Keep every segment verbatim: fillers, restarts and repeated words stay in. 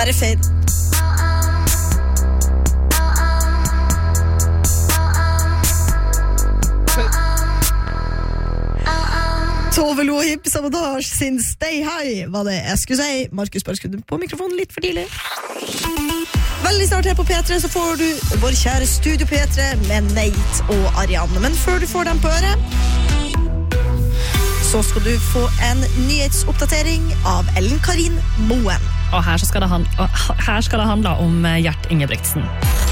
Bare feil. Tove Lo og Hippie Sabotage sin Stay High var det jeg skulle si. Markus bare skudde på mikrofonen litt for tidlig. Veldig snart her på P tre så får du vår kjære Studio P tre med Nate og Ariane. Men før du får dem på øret, så skal du få en nyhetsoppdatering av Ellen Karin Moen. Og her, skal det handle, her skal det handle om Gjert Ingebrigtsen.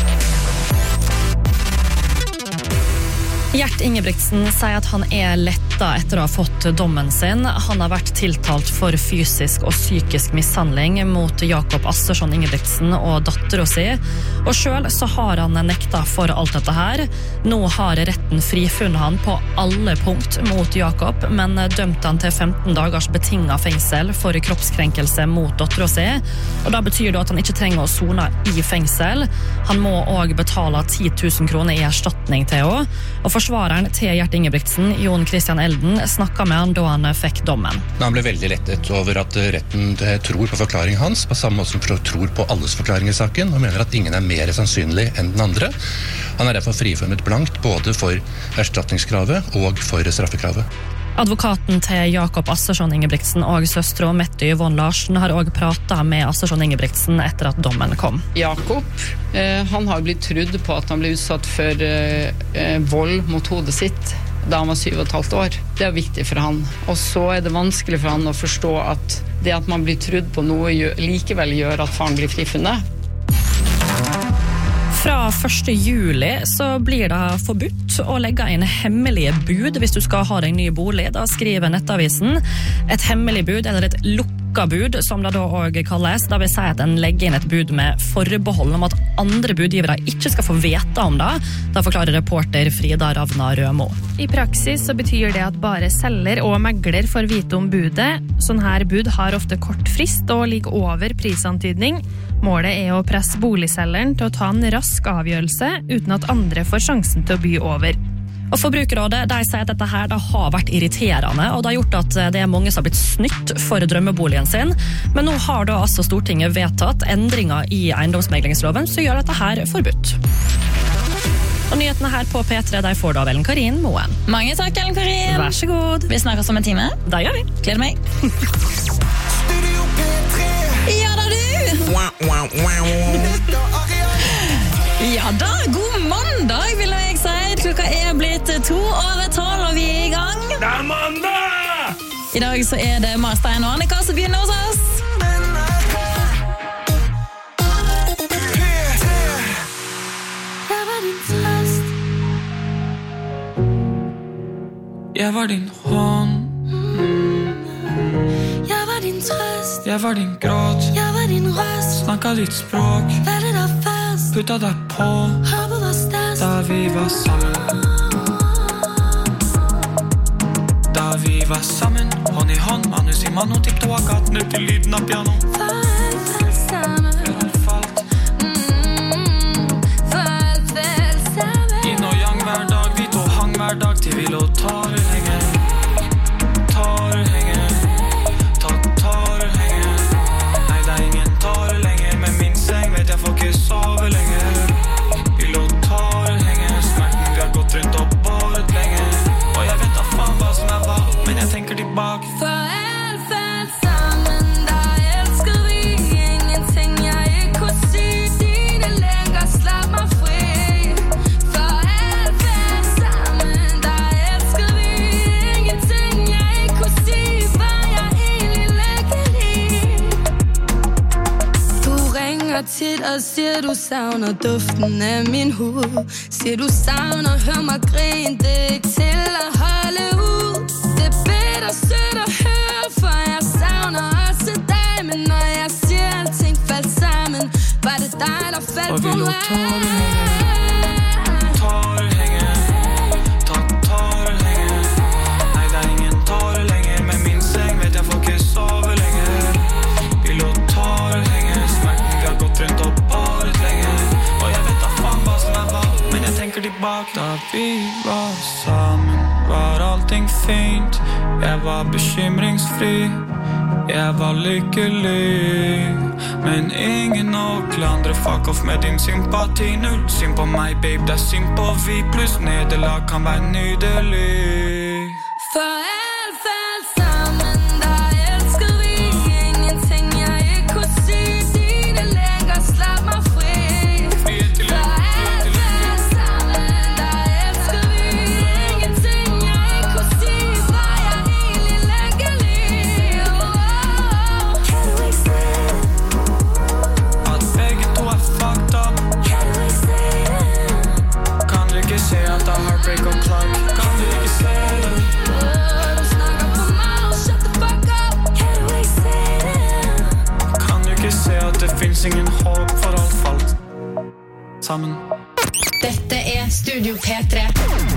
Gjert Ingebrigtsen sier at han er letta etter å ha fått dommen sin. Han har vært tiltalt for fysisk og psykisk mishandling mot Jakob Assersson Ingebrigtsen og datteren sin. Og selv så har han nekta for alt dette her. Nå har retten frifunnet han på alle punkt mot Jakob, men dømte han til femten dagers betinget fengsel for kroppskrenkelse mot datteren sin. Og da betyr det at han ikke trenger å sone i fengsel. Han må også betale ti tusen kroner i erstatning til henne. Og forsvareren til Gjert Ingebrigtsen, Jon Christian Elden, snakket med han da han fikk dommen. Han ble veldig lettet over at retten tror på forklaringen hans, på samme måte som tror på alles forklaring i saken, og mener at ingen er mer sannsynlig enn den andre. Han er derfor frifunnet blankt både for erstatningskravet og for straffekravet. Advokaten til Jakob Assersson Ingebrigtsen og søstre Mette Yvonne Larsen har også pratet med Assersson Ingebrigtsen etter at dommen kom. Jakob, eh, han har blitt trudd på at han ble utsatt for eh, vold mot hodet sitt da han var syv og et halvt år. Det er viktig for han. Og så er det vanskelig for han å forstå at det at man blir trudd på noe gjør, likevel gjør at faren blir frifunnet. Fra første juli så blir det forbudt å legge inn hemmelige bud hvis du skal ha deg ny bolig. Da skriver Nettavisen et hemmelig bud, eller et lukka bud, som det da også kalles. Da vil si at en legger inn et bud med forbehold om at andre budgivere ikke skal få vite om det. Da forklarer reporter Frida Ravna Rømo. I praksis så betyr det at bare selger og megler får vite om budet. Sånn her bud har ofte kort frist og ligger over prisantydning. Målet er å presse boligselgeren til å ta en rask avgjørelse uten at andre får sjansen til å by over. Og Forbrukerrådet de sier at dette her det har vært irriterende, og det har gjort at det er mange som har blitt snytt for drømmeboligen sin. Men nå har da altså Stortinget vedtatt endringer i eiendomsmeglingsloven som gjør dette her forbudt. Og nyhetene her på P tre de får da av Ellen Karin Moen. Mange takk, Ellen Karin. Vær så god. Vi snakkes om en time. Det gjør vi. Gleder meg. Ja da, du! Ja da, god mandag, vil jeg si. Klokka er blitt to over tolv, og vi er i gang. Det er mandag! I dag så er det Marstein og Annika som begynner hos oss. Jeg var din hånd. Jeg var din trøst. Jeg var din gråt. Jeg var din røst. Snakket ditt språk. Valgte deg først. Puttet deg på. Håpet var størst. Da vi var sammen. Da vi var sammen. Hånd i hånd. Manus i mano. Tippte og akkurat ned til lyden av piano. For alt felt sammen. For alt falt. Mm, for alt felt sammen. Inn og yang hver dag. Vi to hang hver dag til vi lå tar lenge. Tar lenge. Tar lenge. Nei, det er ingen tar lenger. Med min seng vet jeg får ikke sove lenger. Vi lå tar lenge. Smerten vi har gått rundt og båret lenge. Og jeg vet da faen hva som er hva, men jeg tenker tilbake. For alt felt sammen. Da elsker vi ingenting jeg ikke kunne si. Si det lenger, slapp meg fri. For alt felt sammen. Da elsker vi ingenting jeg ikke kunne si. For jeg egentlig lykkelig. Du ringer tit og siger du savner duften af min hud. Siger du savner, hør mig grin. Det er ikke til at holde ud. Det er bedre sødt at høre, for jeg savner også dig. Men når jeg siger alting faldt sammen, var det dig der faldt Og vi på lå mig. tar lenge. Tar lenge. Tar, tar lenge. Nei, det er ingen tar lenger. Med min seng vet jeg får ikke sove lenger. Vi lå tar lenge. Smerten vi har gått rundt og båret lenge. Og jeg vet da faen hva som er hva, men jeg tenker tilbake. Da vi var sammen var allting fint. Jeg var bekymringsfri. Jeg var lykkelig. Men ingen å klandre, fuck off med din sympati. Null synd på meg, babe, det er synd på vi. Pluss nederlag kan være nydelig. For elfelt sammen, da elsker vi. Ingenting jeg ikke kunne si. Dine lenger, slapp meg fri. For elfelt sammen, da elsker vi. Ingenting jeg ikke kunne si. Var jeg egentlig leggelig? At begge to er fucked up. Kan du ikke se at det er heartbreak og klart? Kan du ikke se det? Du snakker på meg og shut the fuck up. Kan du ikke se at det finnes ingen håp for alt falt sammen? Dette er Studio P tre.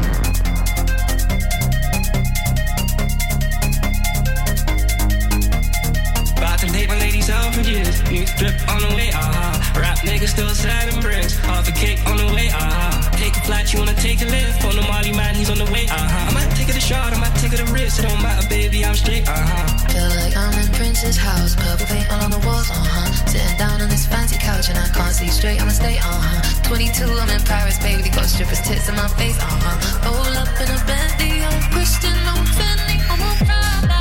About to date my ladies out for years. New drip on the way, uh-huh. Rap niggas still sad and bricks. Half a cake on the way, uh-huh. Take a flight, you wanna take a lift. On the Molly man, he's on the way, uh-huh. I might take it a shot, I might take it a risk. It don't matter, baby, I'm straight, uh-huh. Feel like I'm in Prince's house. Purple paint all on the walls, uh-huh. Sitting down on this fancy couch and I can't see straight, I'ma stay, uh-huh. twenty-two, I'm in Paris, baby. They got strippers' tits in my face, uh-huh. Roll up in a Bentley, I'm Christian, I'm Fendi, I'm a Prada.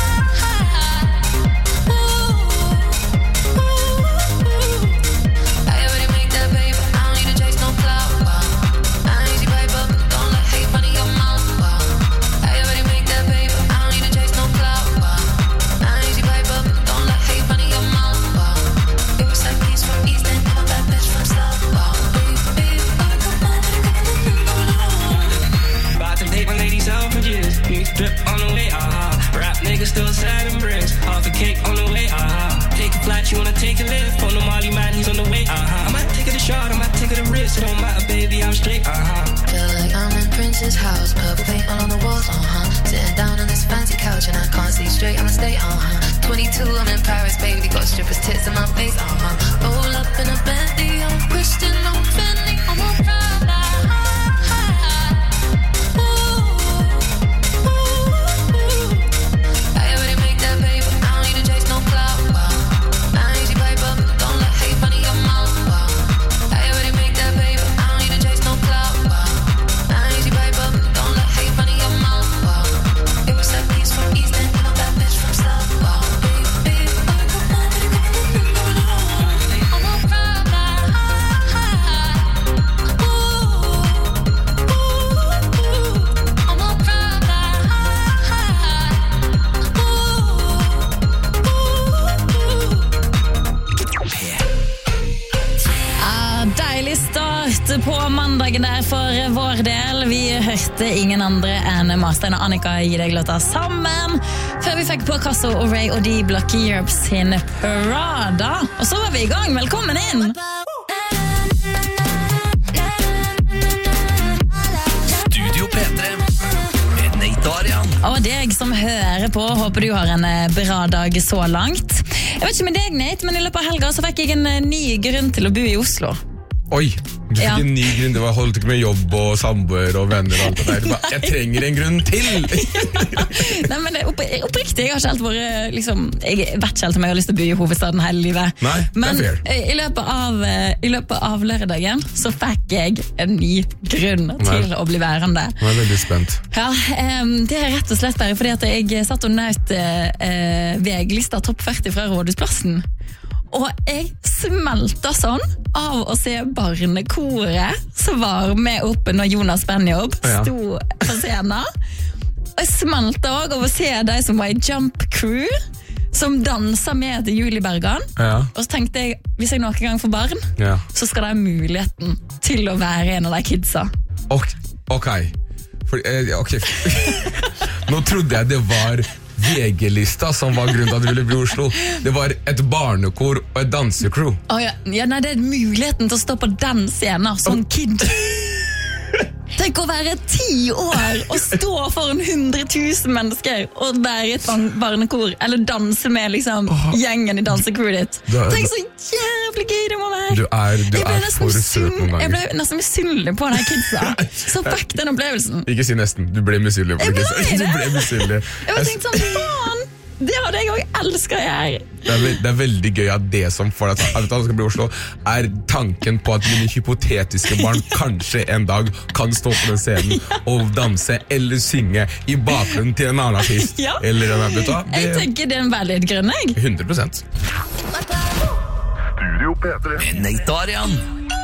Drip on the way, uh-huh. Rap niggas still sad and bricks. Half a cake on the way, uh-huh. Take a flight, you wanna take a lift. On the Molly man, he's on the way, uh-huh. I might take it a shot, I might take it a risk. It don't matter, baby, I'm straight, uh-huh. Feel like I'm in Prince's house. Purple paint all on the walls, uh-huh. Sitting down on this fancy couch and I can't see straight, I'ma stay, uh-huh. twenty-two, I'm in Paris, baby. They got strippers' tits in my face, uh-huh. Roll up in a Bentley, I'm Christian, I'm Fendi, I'm a Prada. På mandagen der for vår del. Vi hørte ingen andre enn Marstein og Annika gi deg låta sammen. Før vi fikk på Casso og Ray og de Blocky Europe sin Prada. Og så var vi i gang. Velkommen inn! Studio P tre med Nate Arian. Og deg som hører på, håper du har en bra dag så langt. Jeg vet ikke med deg, Nate, men i løpet av helga så fikk jeg en ny grunn til å bo i Oslo. Oi, du fikk Ja. en ny grunn. Det var holdt ikke med jobb og samboer og venner og alt det der. Du bare, jeg trenger en grunn til! Nei, men opp, oppriktig, jeg har ikke helt vært liksom, jeg vet ikke helt om jeg har lyst til å bo i hovedstaden hele livet. Nei, det er men fair. i løpet av, i løpet av lørdagen så fikk jeg en ny grunn til å bli værende. Jeg er veldig spent. Ja, em, det er rett og slett bare fordi at jeg satt og nøt eh, VG-lista topp førti fra Rådhusplassen. Og jeg smelta sånn av å se barnekoret som var med oppe når Jonas Benjob Ja. sto på scenen. Og jeg smelta også av å se de som var i Jump Crew, som danset med til Julie Bergan. Ja. Og så tenkte jeg, hvis jeg noen gang får barn, Ja. så skal de ha muligheten til å være en av de kidsa. Ok, ok. For, eh, ok. Nå trodde jeg det var V G-lista som var grunnen til at du ville bli i Oslo. Det var et barnekor og et dansecrew. Å ja, ja, nei, det er muligheten til å stå på den scenen som kid. Tenk å være ti år og stå foran hundre tusen mennesker og være et barn- barnekor, eller danse med liksom gjengen i dansecrewet ditt. Da- Tenk så jævlig gøy det må være. Du er, du Jeg ble er nesten for søt noen misunn- Jeg ble ganger. nesten misunnelig på de kidsa. Så fikk den opplevelsen. Ikke si nesten, du ble misunnelig. Jeg ble Du det. ble misunnelig. Jeg var tenkt sånn, faen, det hadde jeg også elsker jeg. Det er, veld, det er veldig gøy at det som får deg til at han skal bli i Oslo, er tanken på at mine hypotetiske barn kanskje en dag kan stå på den scenen og danse eller synge i bakgrunnen til en annen artist. Ja. Eller en annen, det, Jeg tenker det er en veldig grønn, jeg. hundre prosent. Studio P tre med Nate og Arian.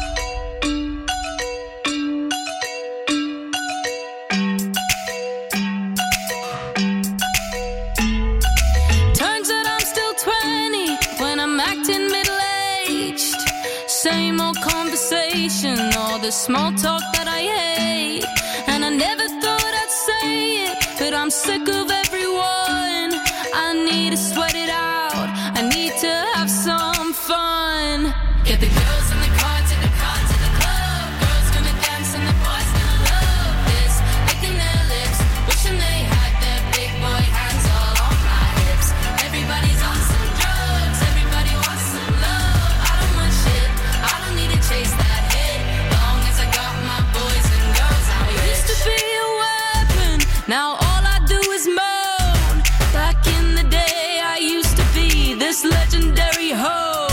Turns out I'm still twenty when I'm acting middle-aged. Same old conversation, all the small talk that I hate. And I never thought I'd say it, but I'm sick of everyone. I need to sweat it out, I need to have some fun. Get the girls in the car to the car to the club. Girls gonna dance and the boys gonna love this. Licking their lips, wishing they had their big boy hands all on my hips. Everybody's on some drugs, everybody wants some love. I don't want shit, I don't need to chase that hit. Long as I got my boys and girls, I'm rich. I used to be a weapon, now all I do is moan. Back in the day I used to be this legendary hoe.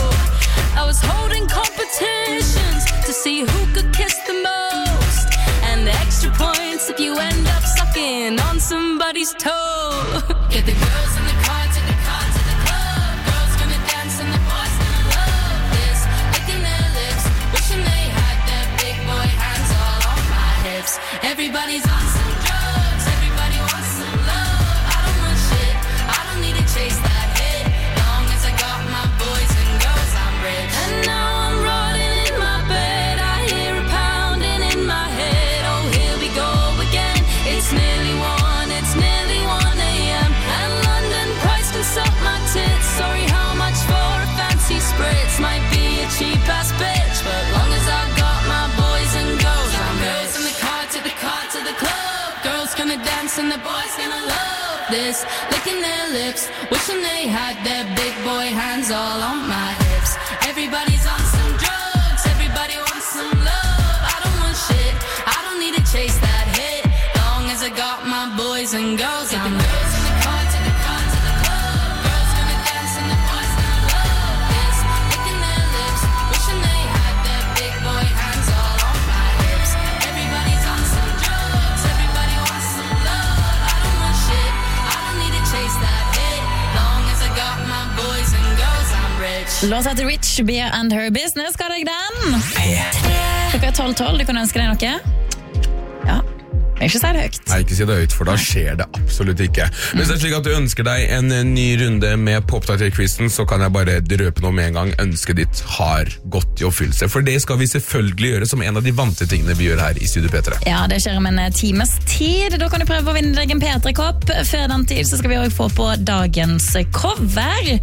I was holding competitions to see who could kiss the most. And the extra points if you end up sucking on somebody's toe. Get the girls in the car to the car to the club. Girls gonna dance and the boys gonna love this. Licking their lips, wishing they had their big boy hands all on my hips. Everybody's on some drugs, everybody wants some love. I don't want shit, I don't need to chase that hit. Long as I got my boys and girls, I'm rich. And now I'm rotting in my bed, I hear a pounding in my head. Oh, here we go again. It's nearly one, it's nearly one a.m. And London priced can suck my tits. Sorry, how much for a fancy spritz? Might be a cheap ass bitch, but long as I got my boys and girls, I'm rich. Girls in the car to the car to the club. Girls gonna dance and the boys gonna love this. Licking their lips, wishing they had their big boy hands all on my hips. Everybody's on some drugs, everybody wants some love. I don't want shit, I don't need to chase that hit. Long as I got my boys and girls, I'm rich. In the car to the car to the club. Girls gonna dance and the boys gonna love this. Licking their lips, wishing they had their big boy hands all on my hips. Everybody's on some drugs, everybody wants some love. I don't want shit, I don't need to chase that hit. Long as I got my boys and girls, I'm rich. Låt heter Rich, Beer and Her Business. Hva er deg den? Klokka er tolv tolv, du kan ønske deg noe? Ja, ikke si det høyt. Nei, ikke si det høyt, for da skjer det absolutt ikke. Hvis det er slik at du ønsker deg en ny runde med Popdater-quizen, så kan jeg bare røpe noe med en gang. Ønsket ditt har gått i oppfyllelse. For det skal vi selvfølgelig gjøre som en av de vante tingene vi gjør her i Studio P tre. Ja, det skjer om en times tid. Da kan du prøve å vinne deg en P tre-kopp. Før den tid så skal vi også få på dagens cover.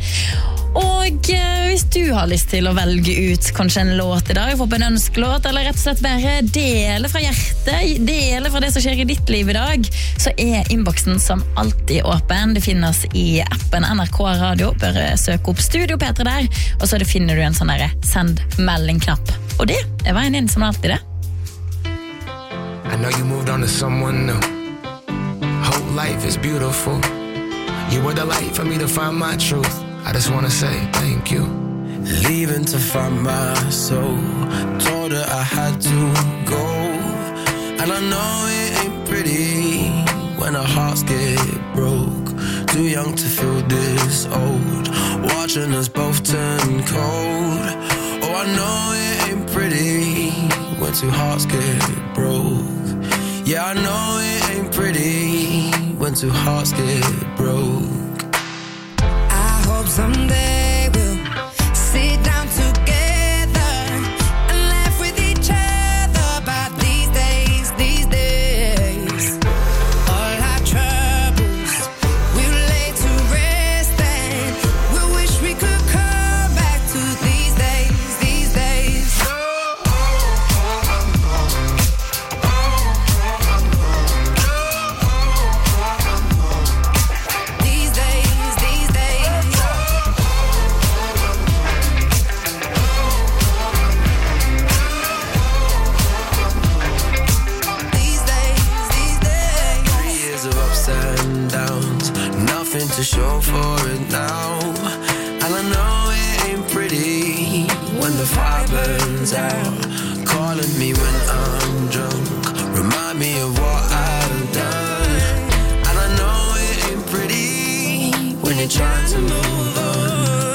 Og eh, hvis du har lyst til å velge ut kanskje en låt i dag, få på en ønskelåt, eller rett og slett bare dele fra hjertet, dele fra det som skjer i ditt liv i dag, så er innboksen som alltid åpen. Det finnes i appen N R K Radio. Bare søk opp Studio P tre der, og så finner du en sånn der send melding-knapp. Og det er veien inn som alltid det. I know you moved on to someone new. Whole life is beautiful. You were the light for me to find my truth. I just wanna say thank you. Leaving to find my soul. Told her I had to go. And I know it ain't pretty when our hearts get broke. Too young to feel this old. Watching us both turn cold. Oh, I know it ain't pretty when two hearts get broke. Yeah, I know it ain't pretty when two hearts get broke. Hope someday we'll sit down together and laugh with each other about these days, these days. All our troubles we'll lay to rest and we'll wish we could come back to these days, these days. These days, these days. pretty when the fire burns out. Calling me when I'm drunk, remind me of what I've done. And I know it ain't pretty when you're trying to move on.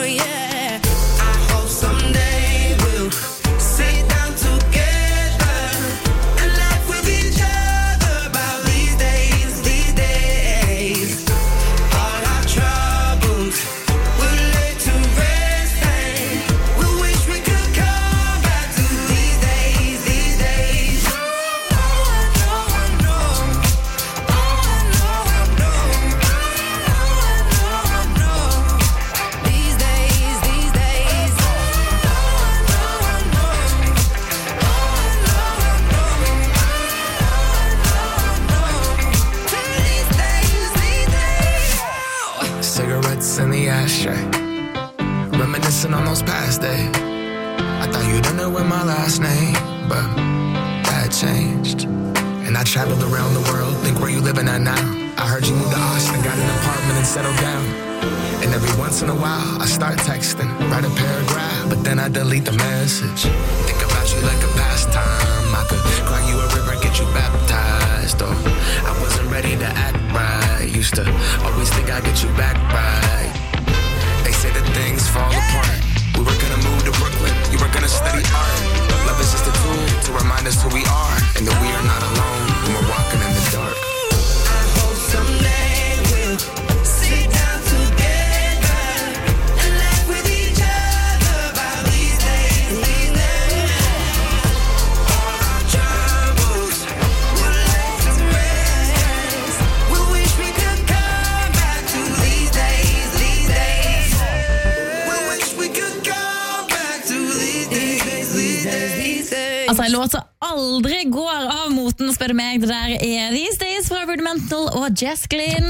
Reminiscing on those past days. I thought you didn't know my last name, but that changed. And I traveled around the world. Think where you living at now. I heard you moved to Austin, got an apartment and settled down. And every once in a while I start texting, write a paragraph, but then I delete the message. Think about you like a pastime. I could cry you a river, get you baptized. Or I wasn't ready to act right. Used to always think I'd get you back right. They say that things fall apart. We were gonna move to Brooklyn, you were gonna study art. Love is just a tool to remind us who we are, and that we are not alone when we're walking in the dark. I hope someday we'll sit down together and laugh with each other about these days, these days. All our troubles will lay to rest. We wish we could come back to these days, these days. We wish we could come back to these days, these days, these days. Altså, en låt som aldri går av moten, spør du meg. Det der er These Days fra Rudimental og Jess Glynn.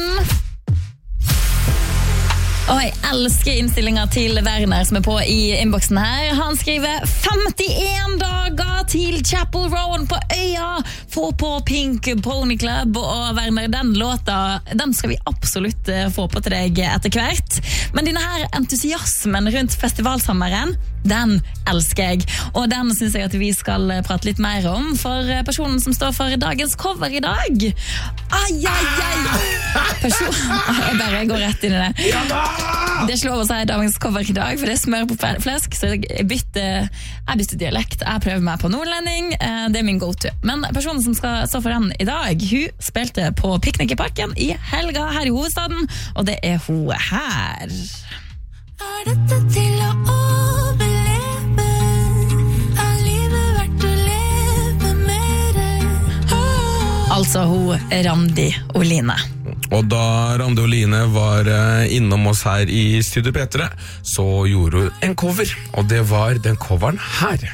Og jeg elsker innstillinger til Werner som er på i innboksen her. Han skriver femtien dager til Chapel Rowan på Øya. Få på Pink Pony Club. Og Werner, den låta, den skal vi absolutt få på til deg etter hvert. Men denne her entusiasmen rundt festivalsommeren, den elsker jeg. Og den synes jeg at vi skal prate litt mer om, for personen som står for dagens cover i dag. Ai, ai, ai. Person... Jeg bare går rett inn i det. Ja da! Det er ikke lov å si dagens cover i dag, for det er smør på flesk, så jeg bytter, jeg bytter dialekt. Jeg prøver meg på nordlending, det er min go-to. Men personen som skal stå for den i dag, hun spilte på Piknik i Parken i helga her i hovedstaden, og det er hun her. Er dette til å overleve? Er livet verdt å leve med det? Altså hun Randi Oline. Og da Randi Oline var innom oss her i Studio P tre, så gjorde hun en cover, og det var den coveren her.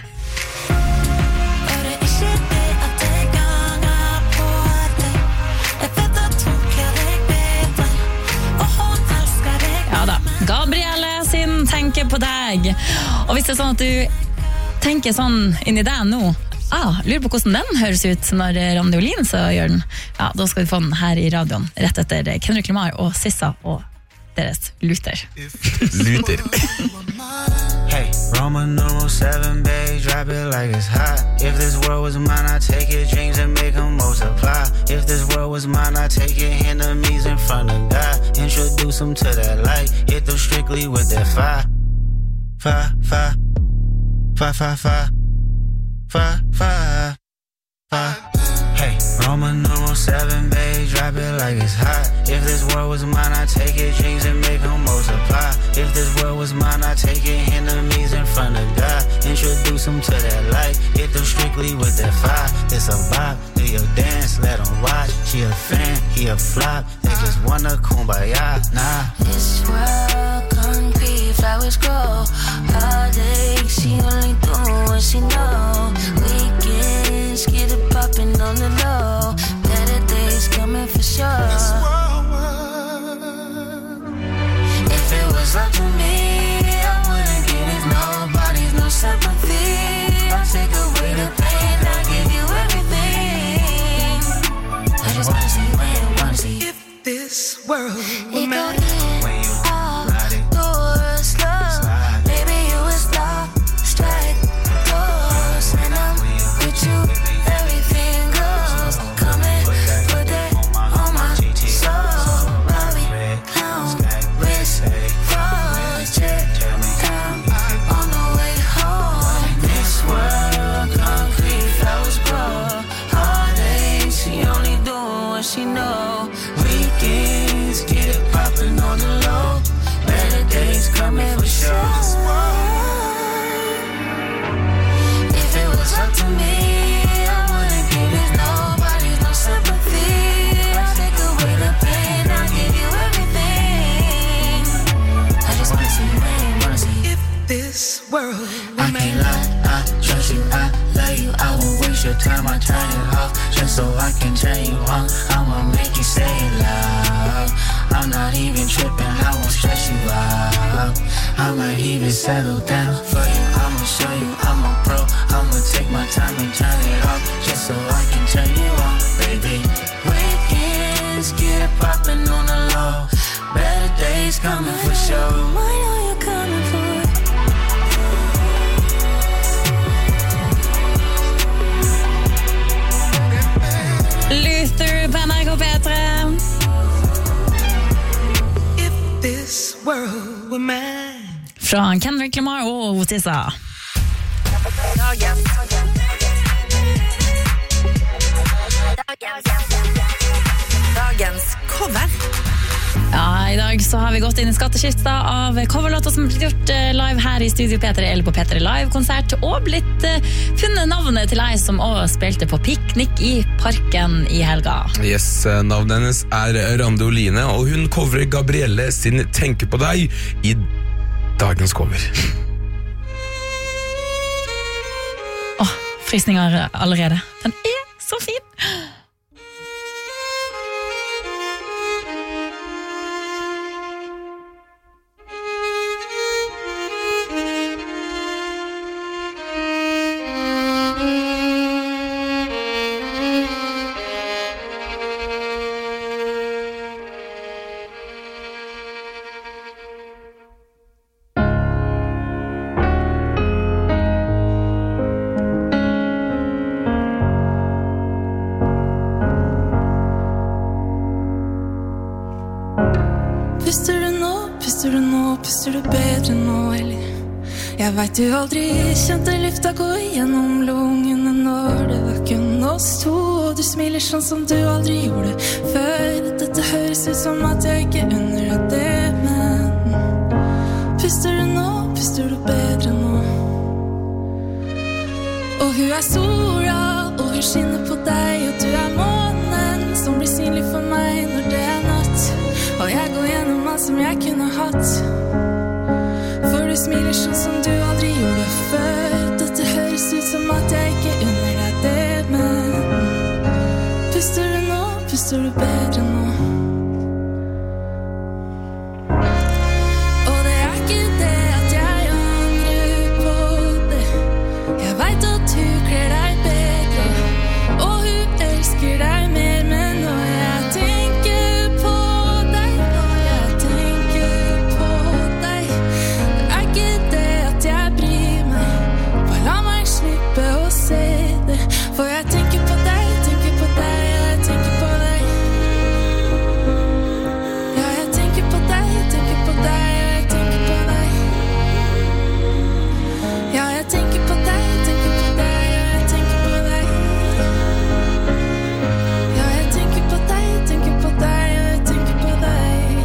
Ja da, Gabrielle sin Tenker på deg. Og hvis det er sånn at du tenker sånn inni deg nå, Ah, lurer på hvordan den høres ut når Randi Oline så gjør den. Ja, da skal vi få den her i radioen rett etter Kendrick Lamar og Sissa og deres Luther. Luther. Hey, Roman numeral seven, babe, drop it like it's hot. If this world was mine, I'd take your dreams and make them multiply. If this world was mine, I'd take your enemies in front of God. Introduce them to that light, hit them strictly with that fire. Fire, fire, fire, fire, fire. Five, five, five. Hey, Roman numeral seven, babe, drop it like it's hot. If this world was mine, I'd take your dreams and make them multiply. If this world was mine, I'd take your enemies in front of God. Introduce them to that light, hit them strictly with that fire. It's a vibe, do your dance, let them watch. She a fan, he a flop, they just wanna kumbaya, nah. This world concrete, flowers grow. Heartache, she only do what she know. Weekends, get it poppin' on the low. Better days coming for sure. If it was up to me, I wouldn't give nobody's no sympathy. I'll take away the pain, I'll give you everything. I just wanna see where you wanna see. If this world were mine, when you ride it, doors slow. this world I can't lie, I trust you, I love you I won't waste your time, I turn it off just so I can turn you on I'ma make you say it loud I'm not even tripping, I won't stress you out I might even settle down for you I'ma show you I'm a pro I'ma take my time and turn it off just so I can turn you on, baby Weekends get it poppin' on the low Better days coming for sure What are you coming for? Luther på N R K P tre If this world were mine Fra Kendrick Lamar og Tissa Dagens cover Ja, i dag så har vi gått inn i skattekista av coverlåter som blir gjort live her i Studio P tre eller på P tre Live-konsert og blitt uh, funnet navnet til ei som også spilte på piknik i parken i helga. Yes, navnet hennes er Randi Oline, og hun coverer Gabrielle sin Tenke på deg i dagens cover. Åh, oh, frysninger allerede. Den er så fin! Puster du nå, puster du nå, puster du bedre nå, eller? Jeg vet du aldri kjente lufta gå gjennom lungene når det var kun oss to, og du smiler sånn som du aldri gjorde før. Dette høres ut som at jeg ikke unner deg det, men puster du nå, puster du bedre nå. Og hun er sola, og hun skinner på deg, og du er månen som blir synlig for meg når det er natt. Og jeg går gjennom alt som jeg kunne hatt For du smiler sånn som du aldri gjorde før Dette høres ut som at jeg ikke unner deg det Men puster du nå, puster du bedre nå Og det er ikke det at jeg angrer på det Jeg vet at du kler deg bedre Og hun elsker deg mer Men når jeg tenker på For jeg tenker på deg, tenker på deg, jeg tenker på deg Ja, jeg tenker på deg, tenker på deg, jeg tenker på deg Ja, jeg tenker på deg, tenker på deg, jeg tenker på deg Ja, jeg tenker på deg, tenker på deg, jeg tenker på deg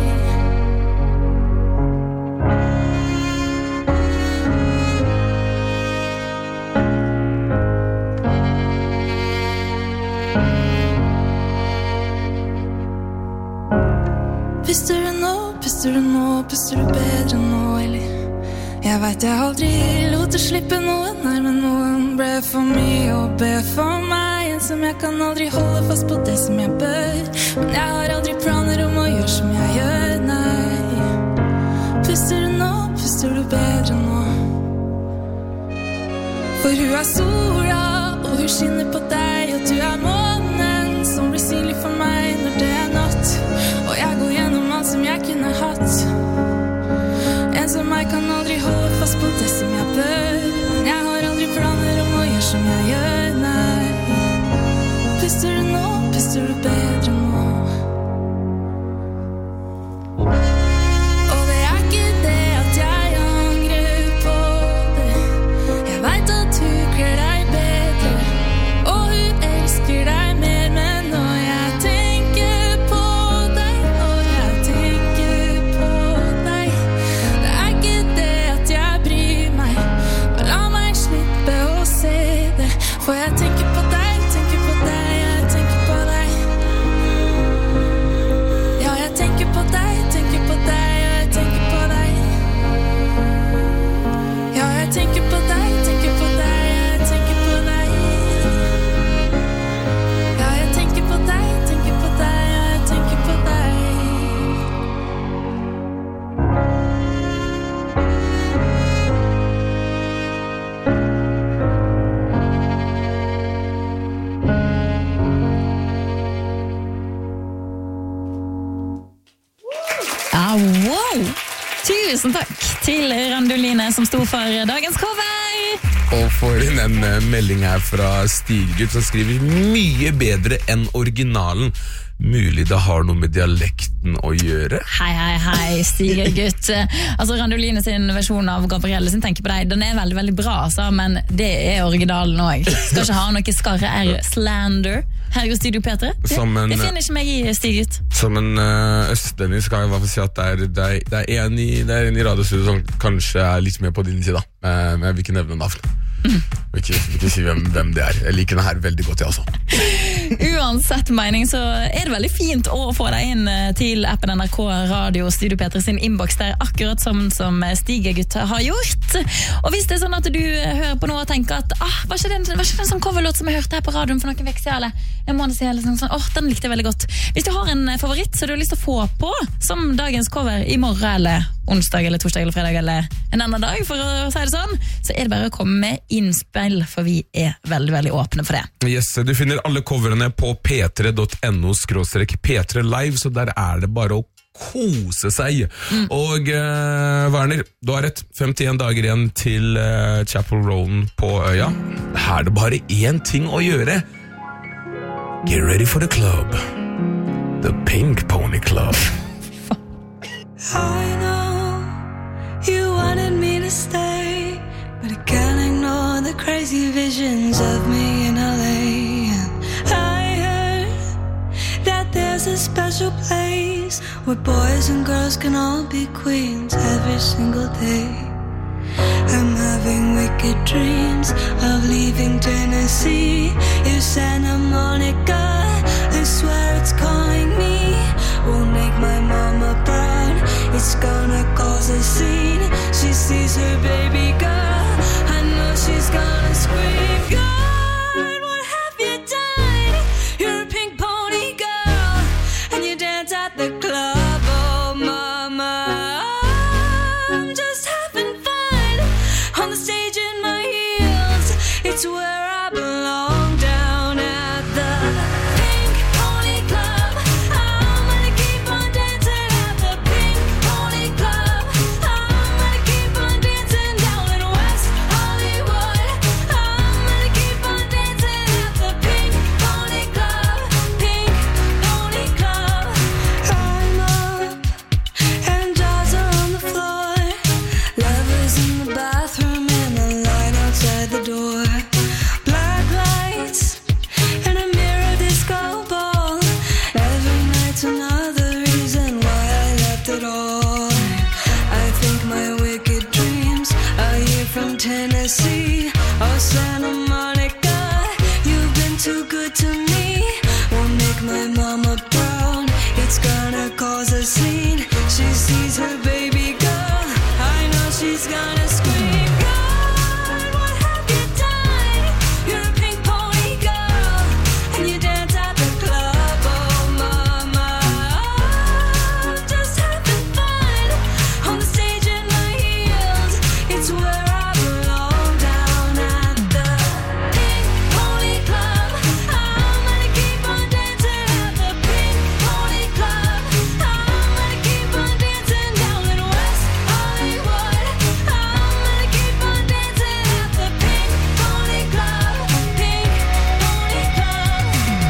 Puster du nå, puster du nå, puster du bedre nå, eller? Jeg vet jeg aldri lot å slippe noen her, men noen ble for mye og ble for meg. En som jeg kan aldri holde fast på det som jeg bør, men jeg har aldri planer om å gjøre som jeg gjør, nei. Puster du nå, puster du bedre nå. For hun er sola, og hun skinner på deg, og du er månen som blir synlig for meg når det er natt. Og jeg går gjennom alt som jeg kunne hatt En som meg kan aldri holde fast på det som jeg bør Men jeg har aldri planer om å gjøre som jeg gjør, nei Puster du nå, puster du bedre nå Og det er ikke det at jeg angrer på det Jeg vet at du kler deg bedre Og hun elsker deg mer Men når jeg tenker på For jeg tenker på deg, tenker på deg, jeg tenker på deg Tusen takk til Randoline som sto for dagens cover. Og får inn en uh, melding her fra Stiggutt som skriver mye bedre enn originalen. Mulig det har noe med dialekten å gjøre. Hei, hei, hei, Stigergutt. Altså, Randoline sin versjon av Gabrielle sin Tenker på deg, den er veldig, veldig bra, altså, men det er originalen også. Skal ikke ha noe skarre R-slander her i Studio P tre. Det, en, det finner ikke meg i, Stigergutt. Som en uh, østlending skal jeg i hvert fall si at det er, det er, det er en i, det er en i radiostudio som kanskje er litt mer på din side, uh, men jeg vil ikke nevne navn. Mm. Jeg vil ikke, vil ikke si hvem, hvem det er. Jeg liker den her veldig godt, jeg også. Uansett mening så er det veldig fint å få deg inn til appen N R K Radio Studio P tre sin inbox der, akkurat som, som Stigergutt har gjort. Og hvis det er sånn at du hører på noe og tenker at ah, var ikke det en, var ikke det en sånn coverlåt som jeg hørte her på radioen for noen vekk siden, en måned siden, sånn, sånn, åh, den likte jeg veldig godt. Hvis du har en favoritt så du har lyst til å få på som dagens cover i morgen eller onsdag eller torsdag eller fredag eller en annen dag, for å si det sånn, så er det bare å komme med innspill, for vi er veldig, veldig åpne for det. Yes, du finner alle coverene på p tre punktum no skråstrek p tre live, så der er det bare å kose seg. Mm. Og uh, Werner, du har rett, femtien dager igjen til uh, Chapel Roan på øya. Her er det bare én ting å gjøre. Get ready for the club. The Pink Pony Club. I know you wanted me to stay, but I can't ignore the crazy visions of me in L A. And I heard that there's a special place where boys and girls can all be queens every single day. I'm having wicked dreams of leaving Tennessee. If Santa Monica, I swear it's calling me, won't make my mama proud. It's gonna cause a scene. She sees her baby girl, I know she's gonna scream. God, what have you done? You're a pink pony girl, and you dance at the club. Oh mama, I'm just having fun on the stage in my heels. It's where I belong, down at the Pink Pony Club. I'm gonna keep on dancing at the Pink Pony Club. I'm gonna keep on dancing down in West Hollywood. I'm gonna keep on dancing at the Pink Pony Club. Pink Pony Club. I'm up and dolls are on the floor. Lovers in the bathroom and a line outside the door. Black lights and a mirror disco ball. Every night's another reason why I left it all. I think my wicked dreams are here from Tennessee or Santa Monica. You've been too good to me, won't make my mama proud. It's gonna cause a scene. She sees her baby girl, I know she's gonna scream. God, what have you done? You're a pink pony girl, and you dance at the club. Oh mama, I'm just having fun on the stage in my heels. It's where I belong, down at the Pink Pony Club. I'm gonna keep on dancing at the Pink Pony Club. I'm gonna keep on dancing down in West Hollywood. I'm gonna keep on dancing at the Pink Pony Club. Pink Pony Club.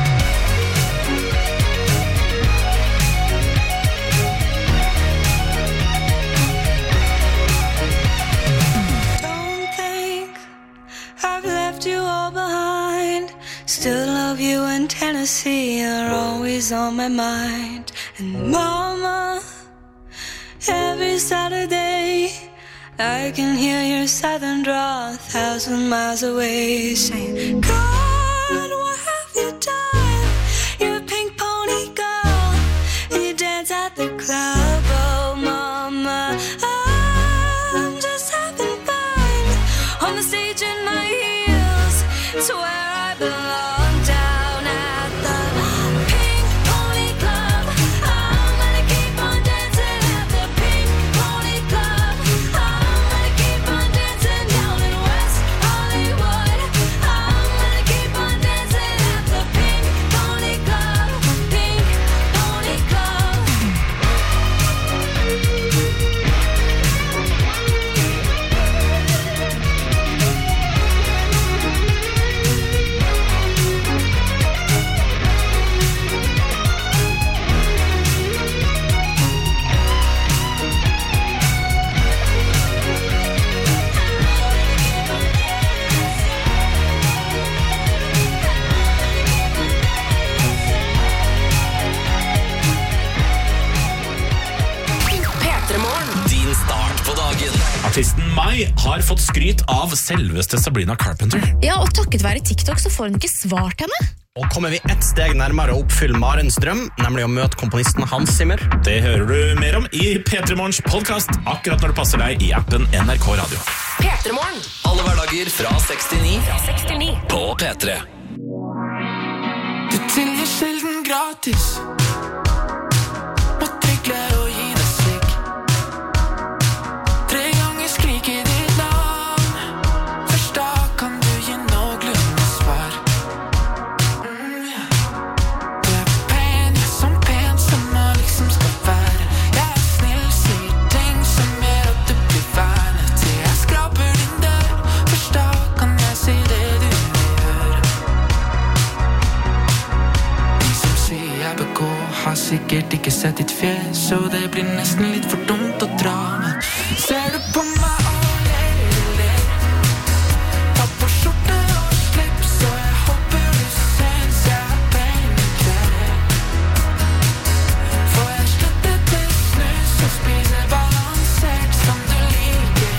Don't think I've left you all behind. Still love you, and Tennessee are always on my mind. And mama, every Saturday I can hear your southern drawl a thousand miles away, saying, God, what have you done? You're a pink pony girl, and you dance at the club. Oh mama, I'm just having fun on the stage in my heels. It's where I belong, down at the Pink Pony Club. I'm gonna keep on dancing at the Pink Pony Club. I'm gonna keep on dancing down in West Hollywood. I'm gonna keep on dancing har fått skryt av selveste Sabrina Carpenter. Ja, og takket være TikTok så får hun ikke svart henne. Og kommer vi ett steg nærmere å oppfylle Marens drøm, nemlig å møte komponisten Hans Zimmer? Det hører du mer om i P tre Morgens podcast, akkurat når det passer deg i appen N R K Radio. P tre Morgen. Alle hverdager fra seks til ni. Fra seks til ni. På P tre. Du tilgir sjelden gratis. Må trygle og gi deg sigg. Tre ganger skriker ditt navn. Først da kan du gi noenlunde svar. Mm, ja. Du er pen, ja, som pen som man liksom skal være. Jeg er snill, sier ting som gjør at du blir vernet til. Jeg skraper din dør. Først da kan jeg si det du gjør. De som sier jeg begår, har sikkert ikke sett ditt fjes, så det blir nesten litt for dumt å dra. Men ser du på meg og ler, ler. Ta på skjorte og slips, så jeg håper du synes jeg er pen i klær. For jeg slutter til snus og spiser balansert som du liker.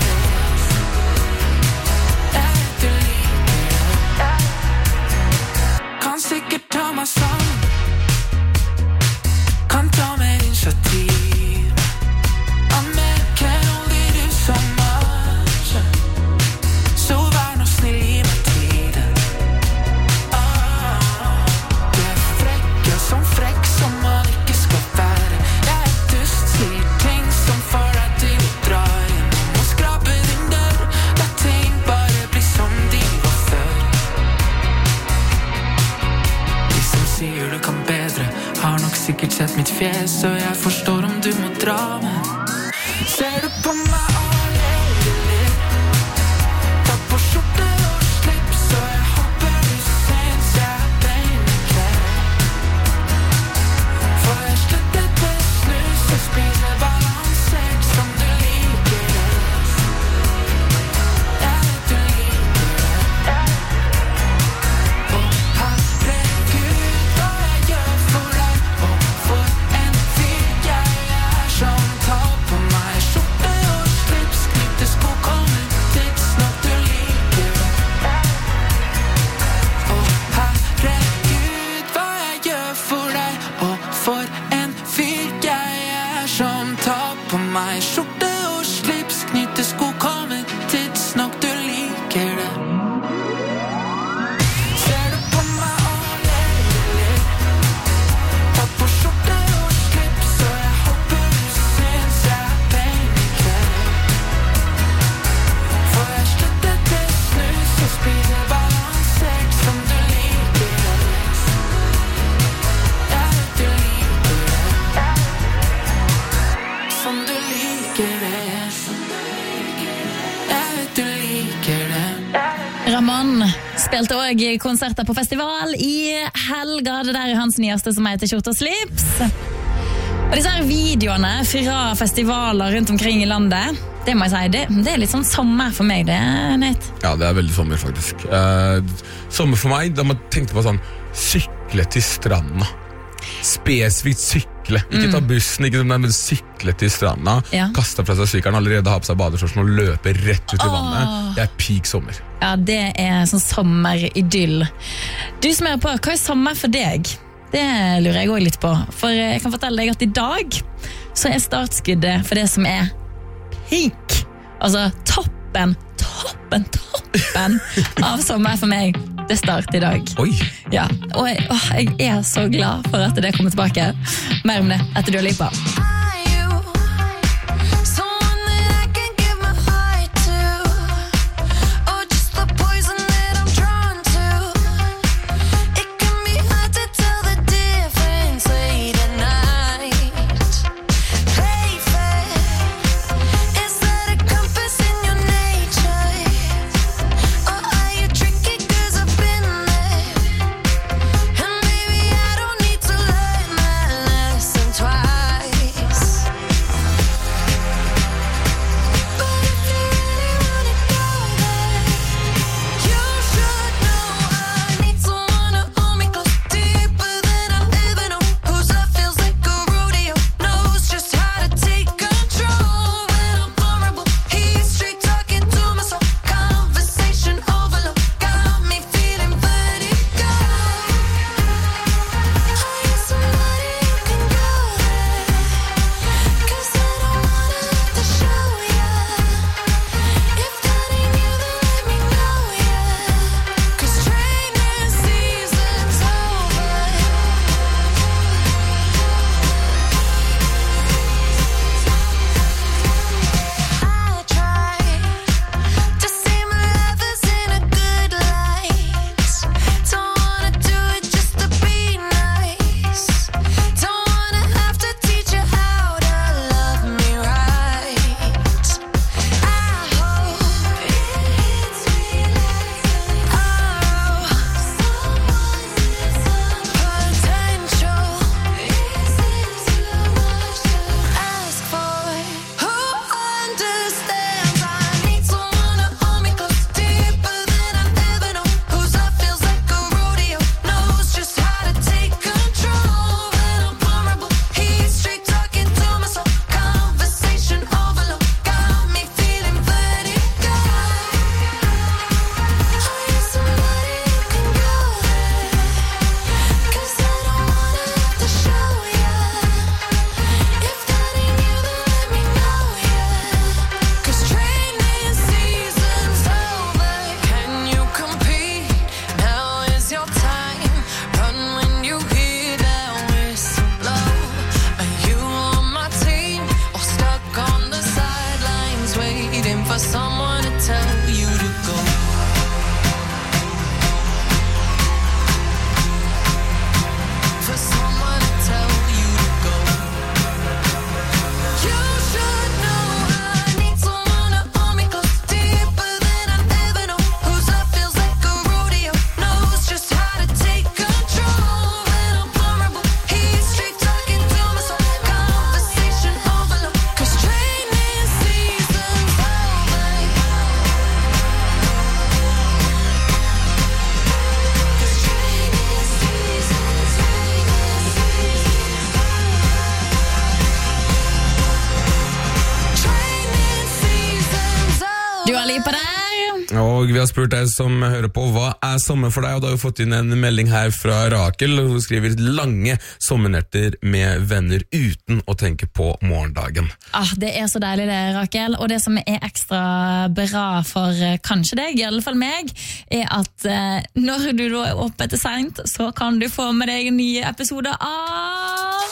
Jeg vet du liker det. Kan sikkert ta meg sammen. Kan ta mer initiativ. American only du så much. Så vær nå snill, gi meg tiden. Ah, du er frekk, ja, som frekk som man ikke skal være. Jeg er dust, sier ting som får deg til å dra gjennom og skrape din dør. La ting bare bli som de var før. De som sier du kan bedre, har nok sikkert sett mitt fjes, så jeg forstår om du må dra, men ser du på meg og ler, ler. Ta på skjorte og slips, så jeg håper du synes jeg er pen i klær. For jeg slutter til snus og spiser balansert som du liker det. Jeg vet du liker det. Og herregud, hva jeg gjør for deg, og for en fyr jeg er som tar på meg skjorte og slips, knytte sko, kommer tidsnok du liker det. Og herregud, hva jeg gjør for deg, og for en fyr jeg er som tar på meg skjorte og slips, knytte sko, kommer tidsnok du liker det. Ser du på meg og ler, ler. Ta på skjorte og slips, så jeg håper du synes jeg er pen i klær. For jeg slutter til snus og spiser balansert som du liker det. Jeg vet du liker det. Som du liker det. Jeg vet du liker det. Ramon spilte også konserter på festival i helga. Det der er hans nyeste som heter Skjorte og slips. Og disse her videoene fra festivaler rundt omkring i landet, det må jeg si, det, det er litt sånn sommer for meg, det, Nate. Ja, det er veldig sommer faktisk. Eh, sommer for meg, da man tenkte på sånn sykle til stranda. Spesifikt sykle. Ikke ta bussen, ikke sånn der, men sykle til stranda. Ja. Kaste fra seg sykkelen, allerede ha på seg badeshortsen og løpe rett ut i Åh. vannet. Det er peak sommer. Ja, det er sånn sommeridyll. Du som er på, hva er sommer for deg? Det lurer jeg også litt på. For jeg kan fortelle deg at i dag så er startskuddet for det som er peak. Altså toppen, toppen, toppen av sommer for meg. Det starter i dag. Oi. Ja, og jeg, åh, jeg er så glad for at det kommer tilbake. Mer om det etter du har lipa. Twice Dua Lipa der. Og vi har spurt deg som hører på, hva er sommer for deg? Og da har vi fått inn en melding her fra Rakel, og hun skriver lange sommernetter med venner uten å tenke på morgendagen. Ah, det er så deilig det, Rakel. Og det som er ekstra bra for eh, kanskje deg, i alle fall meg, er at eh, når du da er oppe etter sent, så kan du få med deg nye episoder av...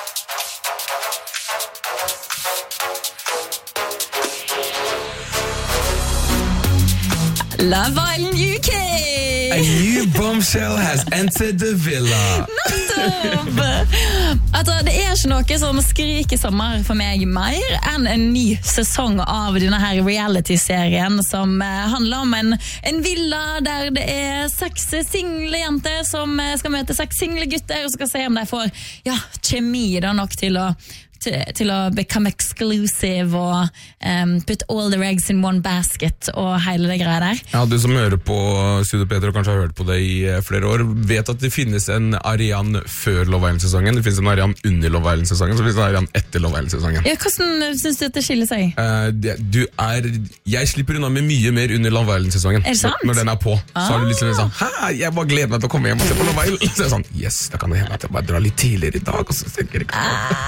Love Island U K! A new bombshell has entered the villa. Nettopp! Altså, det er ikke noe som skriker sommer for meg mer enn en ny sesong av denne her reality-serien som eh, handler om en, en villa der det er seks single jenter som eh, skal møte seks single gutter og skal se om de får ja, kjemi da nok til å Til, til å become exclusive og um, put all the eggs in one basket og hele det greia der. Ja, du som hører på Studio Peter og kanskje har hørt på det i flere år, vet at det finnes en Arian før Love Island-sesongen, det finnes en Arian under Love Island-sesongen, så finnes det en Arian etter Love Island-sesongen. Ja, hvordan synes du at det skiller seg? Uh, det, du er, jeg slipper unna med mye mer under Love Island-sesongen. Er det sant? Når den er på, ah. så har du liksom sånn, hæ, jeg bare gleder meg til å komme hjem og se på Love Island. Så er det sånn, yes, da kan det hende at jeg bare drar litt tidligere i dag, og så tenker jeg ikke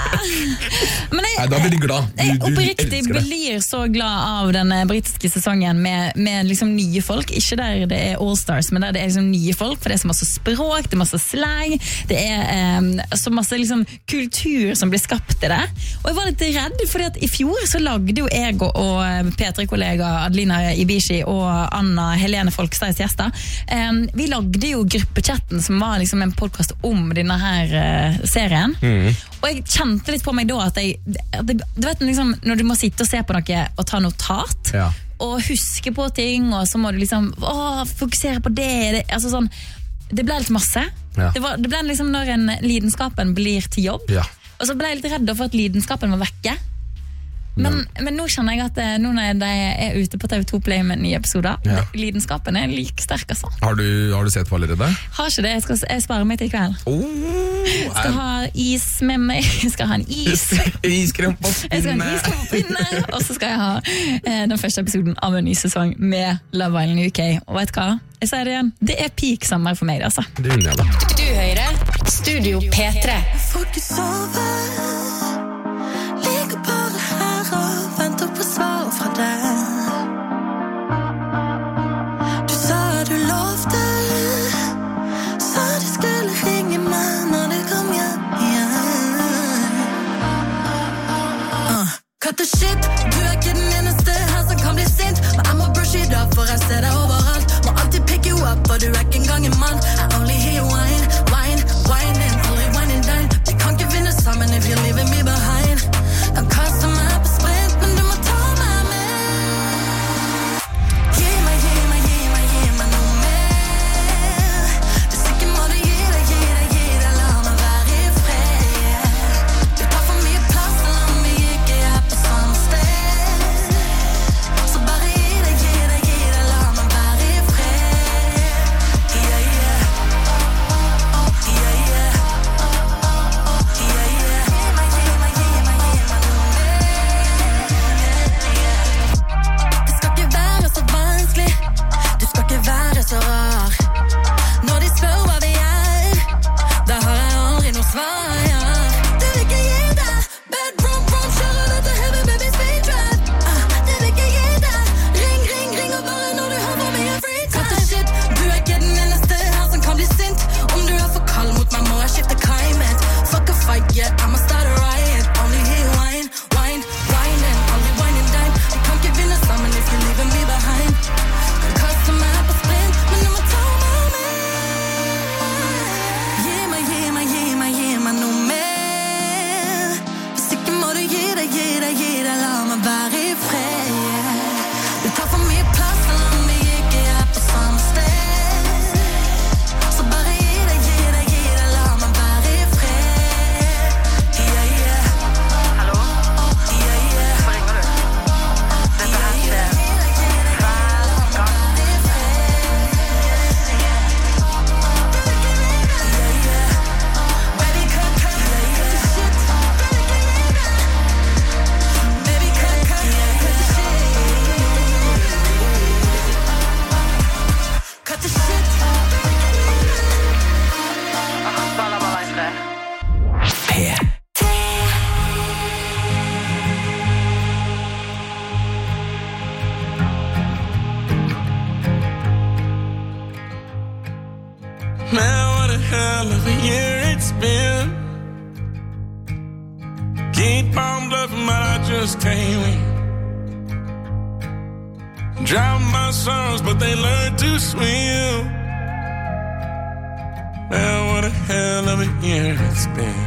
ah. Men jeg, Nei, da blir de glad. Du, jeg du oppriktig blir så glad av den britiske sesongen med, med liksom nye folk, ikke der det er All-Stars, men der det er liksom nye folk, for det er så masse språk, det er masse slang, det er um, så masse liksom kultur som blir skapt i det. Og jeg var litt redd, fordi at i fjor så lagde jo jeg og P tre-kollega Adelina Ibishi og Anna Helene Folkstads gjester, um, vi lagde jo gruppechatten som var liksom en podcast om denne her uh, serien, mm. og jeg kjente litt på meg da at jeg at det, du vet liksom, når du må sitte og se på noe og ta notat ja. og huske på ting, og så må du liksom å, fokusere på det, det altså sånn, det ble litt masse ja. det, var, det ble liksom når en lidenskapen blir til jobb ja. og så ble jeg litt redd for at lidenskapen var vekke. Men, mm. men nå kjenner jeg at nå når de er ute på T V to Play med nye episoder, ja. lidenskapen er like sterk altså. Har du, har du sett på allerede? Har ikke det, jeg skal jeg sparer meg til i kveld. Oh, jeg skal ha is med meg, jeg skal ha en is. Iskrem på Jeg skal ha en iskrem på pinne, og så skal jeg ha eh, den første episoden av en ny sesong med Love Island U K. Og vet du hva? Jeg sier det igjen, det er peak sommer for meg, altså. Det unner jeg da. Du hører Studio P tre. Får ikke sove, ligger bare her og venter på svar fra deg. Du sa du lovte, sa du skulle ringe meg når du kom hjem igjen. uh. Cut the shit, du er ikke den eneste her som kan bli sint, men jeg må brush it up for jeg ser deg overalt. Må alltid pick you up, og du er ikke engang en mann. I only hear wine, wine, wine and only wine and dine. Vi kan ikke vinne sammen if you leave hell of a year it's been. Keep on bluffing, but I just can't win. Drown my sons, but they learn to swim. Now what a hell of a year it's been.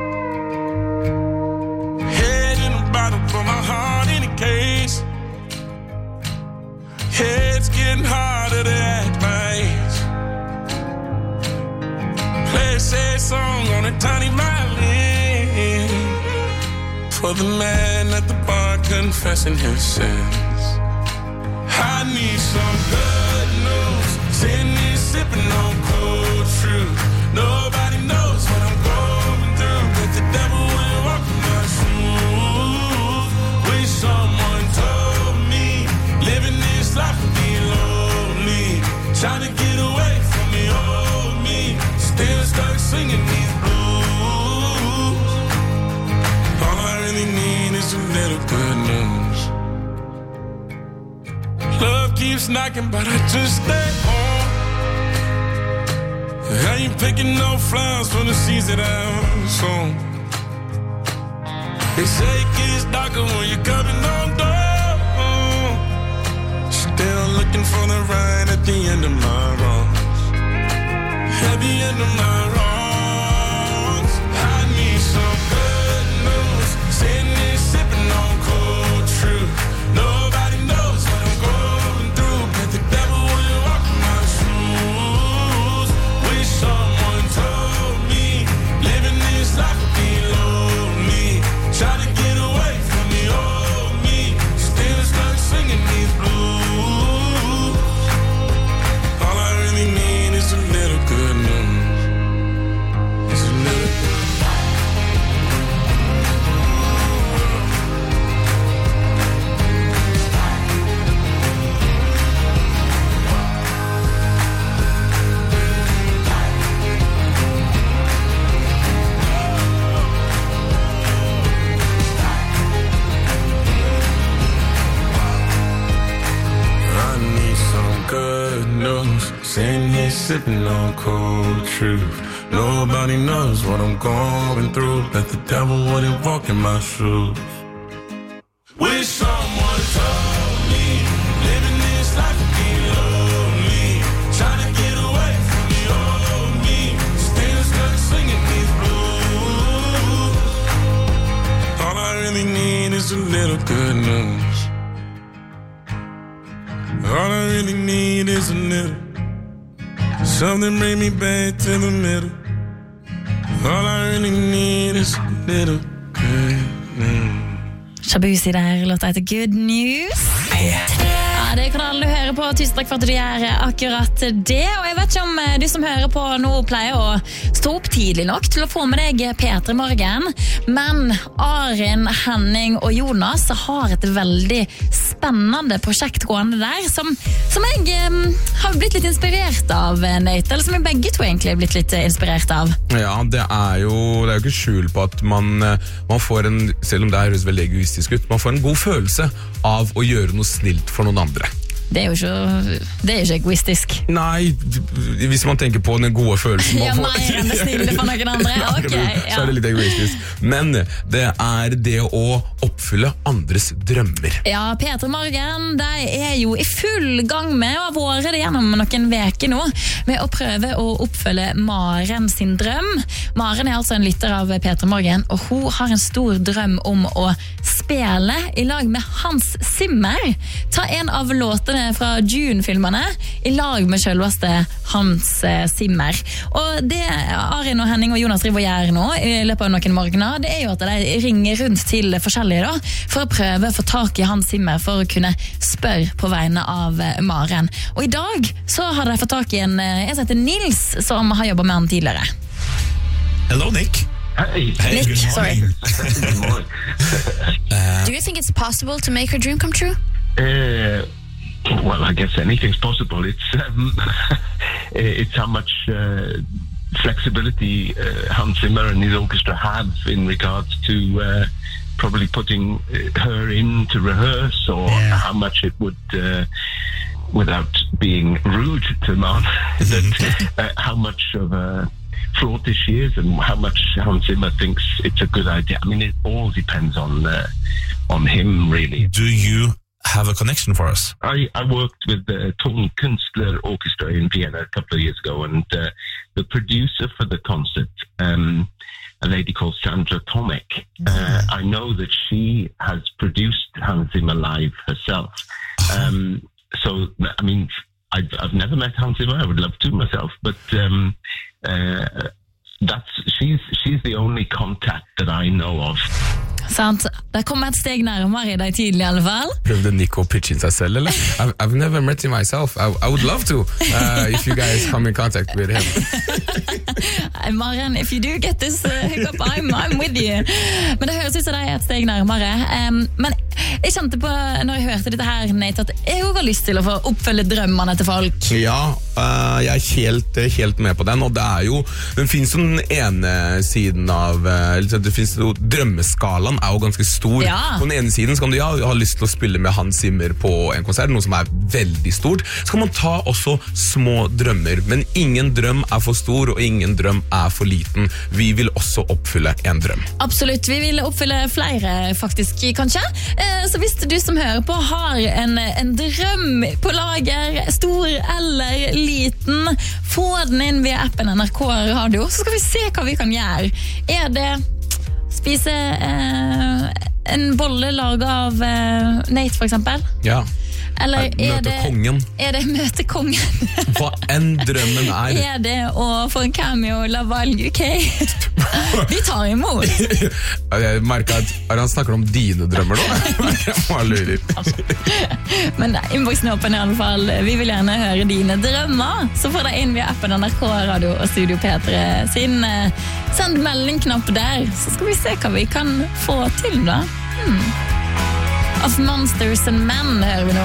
Head in a bottle for my heart in a case. Head's getting harder to act my age. Play a sad song on a tiny violin for the man at the bar confessing his sins. I need some good news. Sitting here sipping on cold truth. Nobody knows what I'm going through, but the devil will walk in my shoes. Wish someone told me living this life would be lonely. Trying to get away from the old me. Still stuck singing these blues. All I really need is a little good news. Love keeps knocking, but I just stay home. I ain't picking no flowers from the seeds that I've sown. They say it gets darker when you're coming on door. Still looking for the right at the end of my wrongs. At the end of my wrongs. I need some good news. Sitting here sipping on cold truth. Nobody knows what I'm going through, but the devil will walk in my shoes. Wish someone told me living this life would be lonely. Try to get away from the old me. Still stuck singing these blues. All I really need is a little good news. It's a little good news. Sitting here sipping on cold truth. Nobody knows what I'm going through, but the devil wouldn't walk in my shoes. Wish someone told me living this life would be lonely. Trying to get away from the old me. Still stuck singing these blues. All I really need is a little good news. All I really need is a little. Something bring me back to the middle. All I really need is a little good news. Shabuzi der, låta heter Good News. Ja, det er kanalen du hører på. Tusen takk for at du gjør akkurat det. Og jeg vet ikke om du som hører på nå pleier å stå opp tidlig nok til å få med deg P tre Morgen, men Arin, Henning og Jonas har et veldig spennende prosjekt gående der, som, som jeg um, har blitt litt inspirert av, Nate, eller som vi begge to egentlig har blitt litt inspirert av. Ja, det er jo, det er jo ikke skjul på at man, man får en, selv om det høres veldig egoistisk ut, man får en god følelse av å gjøre noe snilt for noen andre. Det er jo ikke, det er ikke egoistisk. Nei, hvis man tenker på den gode følelsen ja, mer enn det snille for noen andre. Ok, ja. Så er det litt egoistisk. Men det er det å oppfylle andres drømmer. Ja, P tre Morgen, de er jo i full gang med å ha vært det gjennom noen veker nå, med å prøve å oppfylle Maren sin drøm. Maren er altså en lytter av P tre Morgen, og hun har en stor drøm om å spille i lag med Hans Zimmer. Ta en av låtene fra June-filmene i lag med selveste Hans Zimmer. Og det Arin og Henning og Jonas driver og gjør nå i løpet av noen morgener, det er jo at de ringer rundt til forskjellige da, for å prøve å få tak i Hans Zimmer for å kunne spørre på vegne av Maren. Og i dag så har de fått tak i en, en som heter Nils, som har jobbet med han tidligere. Hello, Nick. Hey. Hey, Nick, sorry. uh, Do you think it's possible to make her dream come true? Uh, well, I guess anything's possible. It's um, it's how much uh, flexibility uh, Hans Zimmer and his orchestra have in regards to uh, probably putting her in to rehearse, or yeah. how much it would, uh, without being rude to Man, that uh, how much of a fraught she is and how much Hans Zimmer thinks it's a good idea. I mean, it all depends on uh, on him, really. Do you have a connection for us? I, I worked with the Tonkunstler Orchestra in Vienna a couple of years ago, and uh, the producer for the concert, um, a lady called Sandra Tomek, uh, I know that she has produced Hans Zimmer live herself. Um, so, I mean, I've, I've never met Hans Zimmer. I would love to myself, but um, uh, that's she's she's the only contact that I know of. Sant. Det kommer et steg nærmere I deg tidlig I alle fall. Prøvde Nico å pitche inn seg selv, eller? I've, I've never met him myself. I, I would love to, uh, if you guys come in contact with him. Maren, if you do get this uh, hookup, I'm, I'm with you. Men det høres ut som det er et steg nærmere. Um, men jeg kjente på, når jeg hørte dette her, Nate, at jeg også har lyst til å få oppfølge drømmene til folk. Ja, uh, jeg er helt, helt med på den, og det er jo, den finnes jo den ene siden av, uh, det finnes jo, drømmeskalaen er jo ganske stor. Ja. På den ene siden så kan du ja, ha lyst til å spille med Hans Zimmer på en konsert, noe som er veldig stort. Så kan man ta også små drømmer, men ingen drøm er for stor, og ingen drøm er for liten. Vi vil også oppfylle en drøm. Absolutt, vi vil oppfylle flere faktisk, kanskje. Så hvis du som hører på har en, en drøm på lager, stor eller liten, få den inn via appen N R K Radio, så skal vi se hva vi kan gjøre. Er det spise eh, en bolle laget av eh, Nate for eksempel? Ja. Eller er møte det, kongen. Er det møte kongen? Hva enn drømmen er. Er det å få en cameo Laval U K? Vi tar imot. Jeg merker at han snakker om dine drømmer nå. Jeg må lure. Men innboksen er åpen I alle fall. Vi vil gjerne høre dine drømmer. Så får deg inn via appen N R K Radio og Studio P tre sin. Send meldingknapp der, så skal vi se hva vi kan få til da. Hmm. Of Monsters and Men hører vi nå.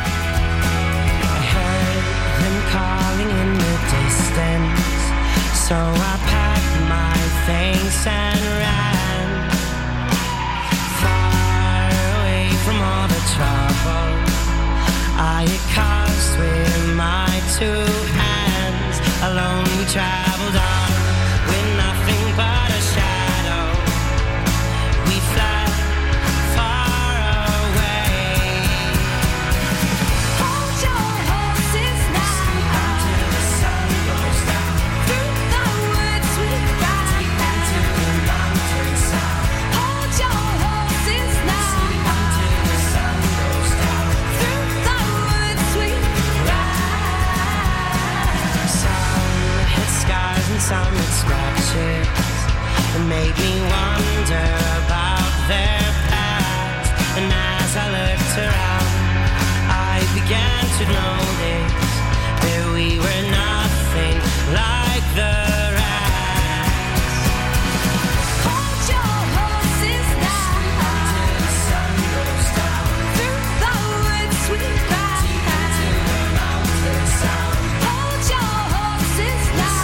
I heard them calling in the distance, so I packed my things and ran far away from all the trouble I had caused with my two hands. Alone we traveled on with nothing but a shadow. We fled some with scratches that made me wonder about their past. And as I looked around, I began to notice that we were nothing like the rest. Hold your horses now until the sun goes down. Through the woods we ride to the mountain sound. Hold your horses now.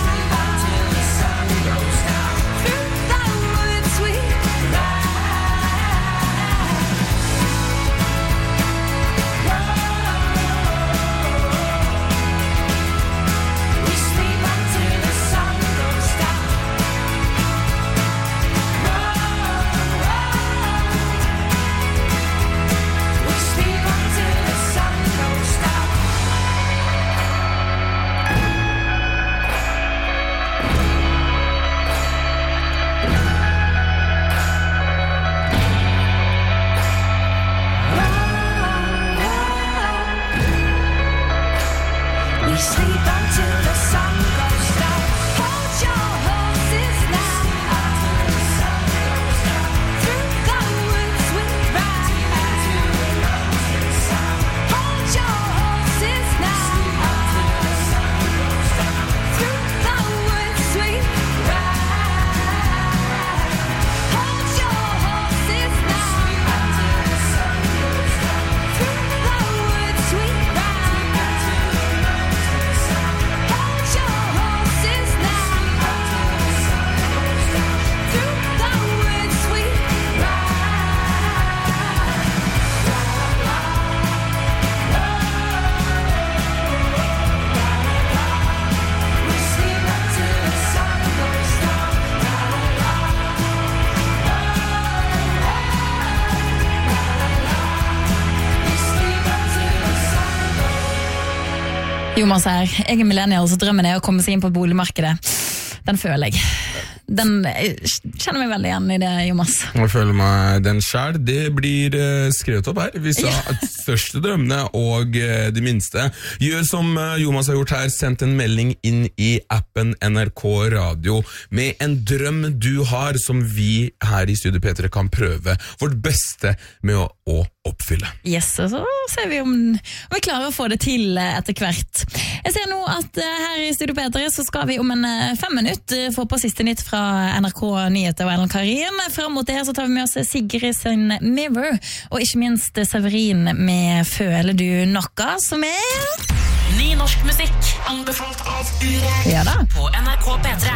Jonas her, jeg er millennial, så drømmen er å komme seg inn på boligmarkedet. Den føler jeg. Den, jeg kjenner meg veldig igjen i det, Jonas. Jeg føler meg den selv. Det blir uh, skrevet opp her. Vi sa at største drømmene og uh, de minste. Gjør som uh, Jonas har gjort her, sendt en melding inn i appen N R K Radio med en drøm du har som vi her i Studio P tre kan prøve vårt beste med å, å oppfylle. Yes, så ser vi om, om vi klarer å få det til etter hvert. Jeg ser nå at uh, her i Studio P tre så skal vi om en uh, fem minutter få på siste nytt fra N R K Nyheter og Ellen Karin. Frem mot det så tar vi med oss Sigrid sin Mirror, og ikke minst Severin med Føler du noe, som er Ny norsk musikk, anbefalt av Urek ja da. På N R K P tre.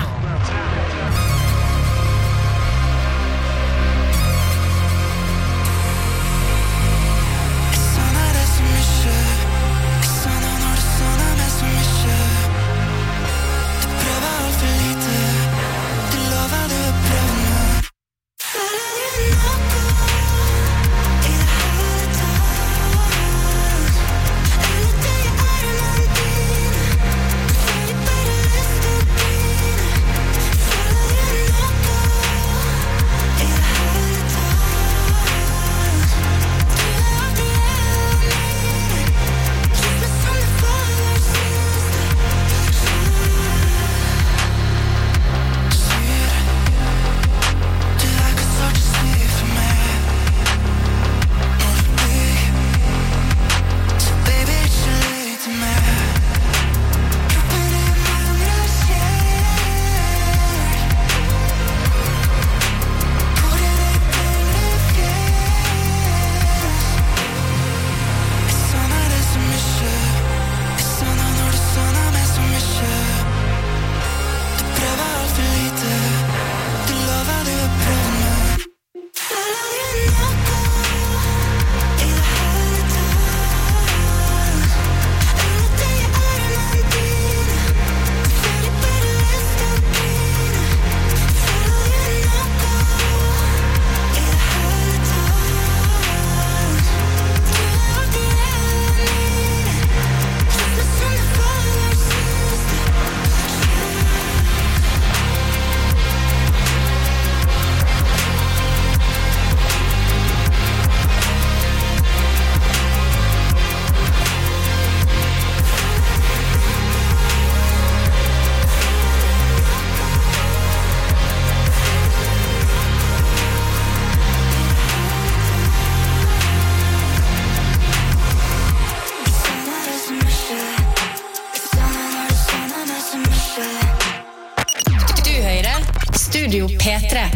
Studio P tre.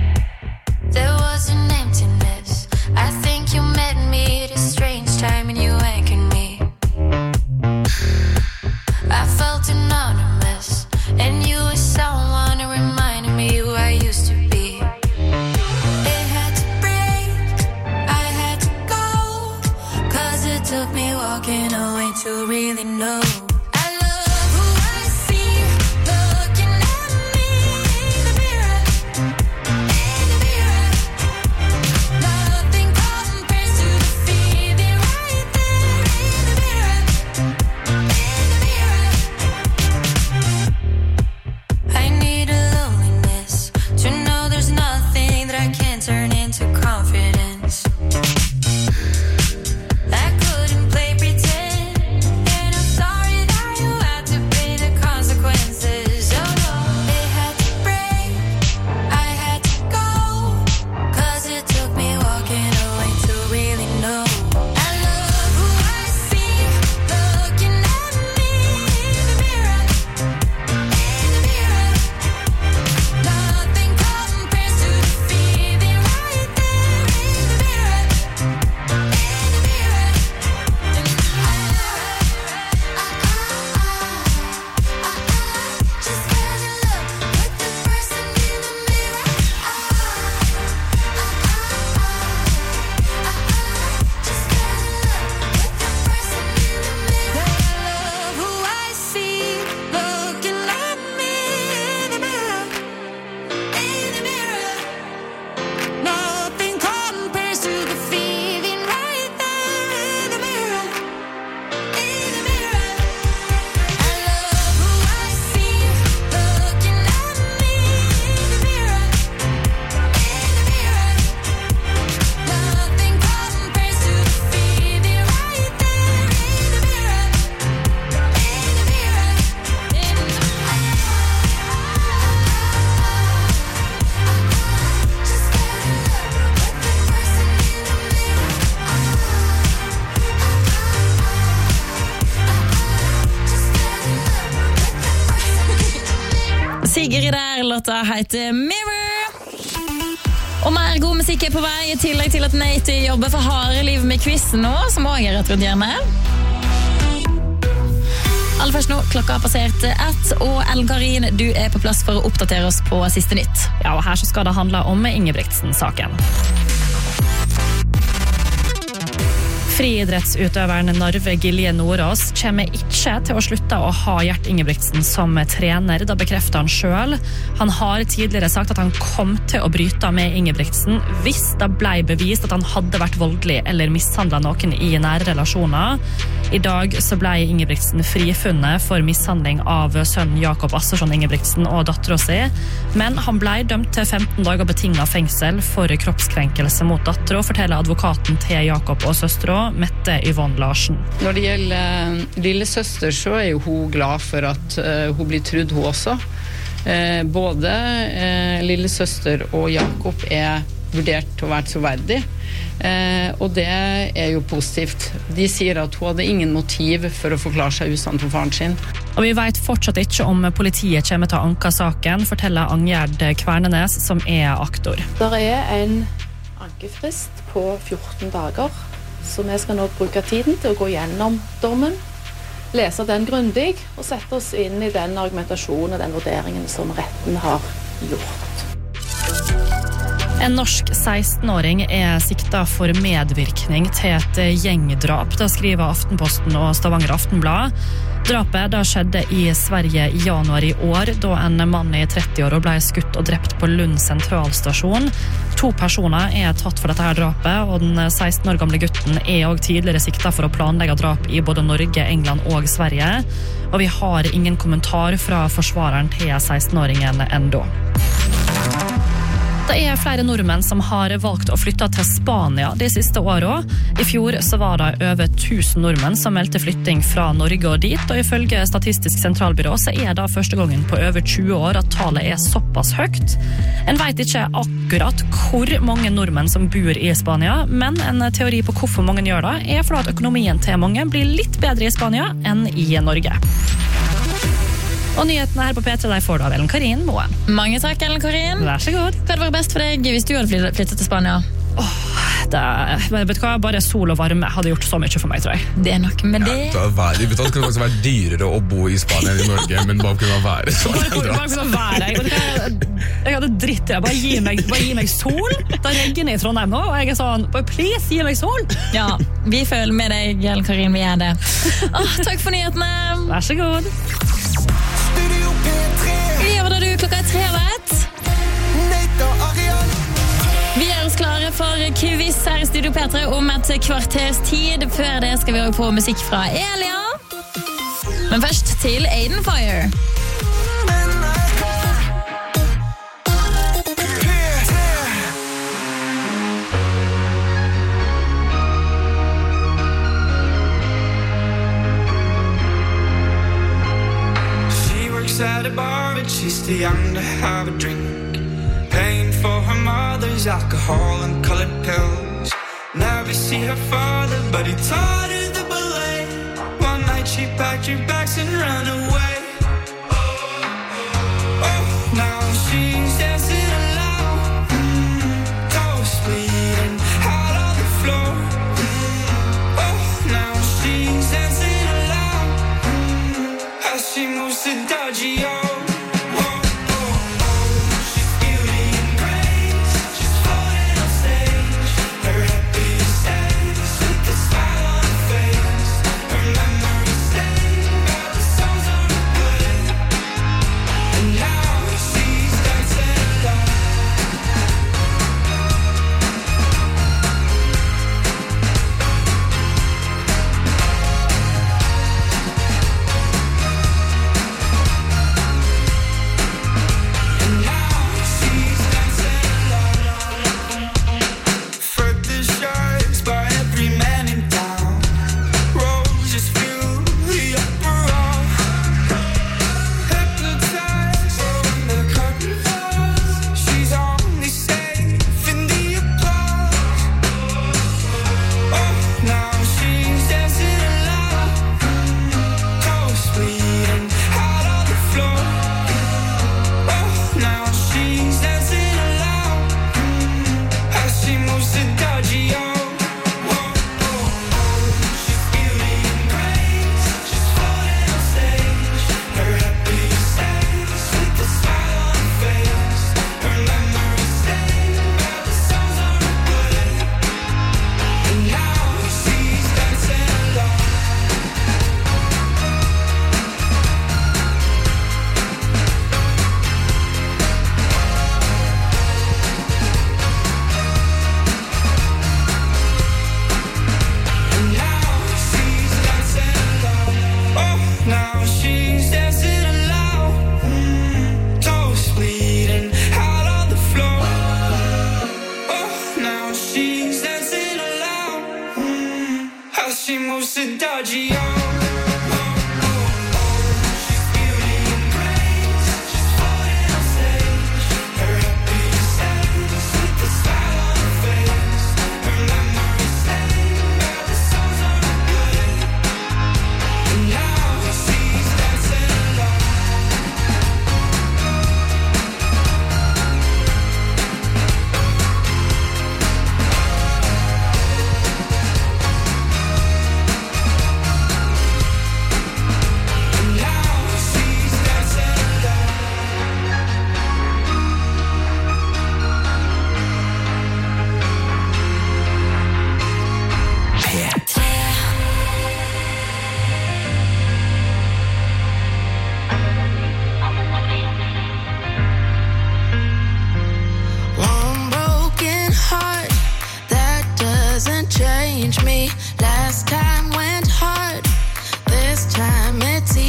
There was an emptiness. I think you met me at a strange time and you anchored me. I felt anonymous, and you were someone who reminded me who I used to be. It had to break, I had to go, 'cause it took me walking away to really know. Sorry Sigrid der, låta heter Mirror. Og mer god musikk er på vei, i tillegg til at Nate jobber for harde liv med quizen nå, som også er rett rundt hjørnet. Aller først nå, klokka har passert ett, og Elgarin, du er på plass for å oppdatere oss på siste nytt. Ja, og her så skal det handle om Ingebrigtsen-saken. Friidrettsutøveren Narve Gilje Nordås kommer ikke til å slutte å ha Gjert Ingebrigtsen som trener, da bekrefter han selv. Han har tidligere sagt at han kom til å bryte med Ingebrigtsen hvis det ble bevist at han hadde vært voldelig eller mishandlet noen i nære relasjoner. I dag så ble Ingebrigtsen frifunnet for mishandling av sønnen Jakob Assersson Ingebrigtsen og datteren sin, men han ble dømt til femten dager betinget fengsel for kroppskrenkelse mot datteren, forteller advokaten til Jakob og søsteren, Mette Yvonne Larsen. Når det gjelder uh, lillesøster, så er jo hun glad for at uh, hun blir trudd, hun også. Uh, både uh, lillesøster og Jakob er vurdert til å være troverdig, uh, og det er jo positivt. De sier at hun hadde ingen motiv for å forklare seg usant for faren sin. Og vi vet fortsatt ikke om politiet kommer til å anke saken, forteller Angjerd Kvernenes, som er aktor. Der er en ankefrist på fjorten dager, så vi skal nå bruke tiden til å gå gjennom dommen, lese den grundig og sette oss inn i den argumentasjonen og den vurderingen som retten har gjort. En norsk seksten-åring er siktet for medvirkning til et gjengdrap. Det skriver Aftenposten og Stavanger Aftenblad. Drapet da skjedde i Sverige i januar i år, da en mann i tretti år ble skutt og drept på Lund sentralstasjon. To personer er tatt for dette her drapet, og den seksten år gamle gutten er også tidligere siktet for å planlegge drap i både Norge, England og Sverige. Og vi har ingen kommentar fra forsvareren til seksten-åringen enda. Det er flere nordmenn som har valgt å flytte til Spania de siste årene. I fjor så var det over tusen nordmenn som meldte flytting fra Norge og dit, og ifølge Statistisk sentralbyrå så er det første gangen på over tjue år at tallet er såpass høyt. En vet ikke akkurat hvor mange nordmenn som bor i Spania, men en teori på hvorfor mange gjør det er fordi at økonomien til mange blir litt bedre i Spania enn i Norge. Og nyhetene her på P tre, de får du av Ellen Karin Moen. Mange takk, Ellen Karin. Vær så god. Hva hadde vært best for deg hvis du hadde flyttet til Spania? Åh, det, vet du hva? Bare sol og varme hadde gjort så mye for meg, tror jeg. Det er nok med det. Ja, det vet du, det kunne faktisk være dyrere å bo i Spania enn i Norge, men bare kunne være så. Bare kunne være. Jeg, jeg hadde dritt i det. Bare gi meg, bare gi meg sol. Da regner jeg i Trondheim nå, og jeg er sånn, bare please, gi meg sol. Ja, vi føler med deg, Ellen Karin, vi er det. Åh, takk for nyhetene. Vær så god. Vi gjør det du klokka er tre, vet. Vi er oss klare for quiz her i Studio P tre om et kvarters tid. Før det skal vi også få musikk fra Elia. Men først til Aiden Fire. At a bar, but she's too young to have a drink. Paying for her mother's alcohol and colored pills. Never see her father, but he taught her the ballet. One night she packed her bags and ran away. Oh, now she's dancing alone, mm, toes bleeding out on the floor. Mm, oh, now she's dancing alone, mm, as she moves to dodgy. Oh. Songs are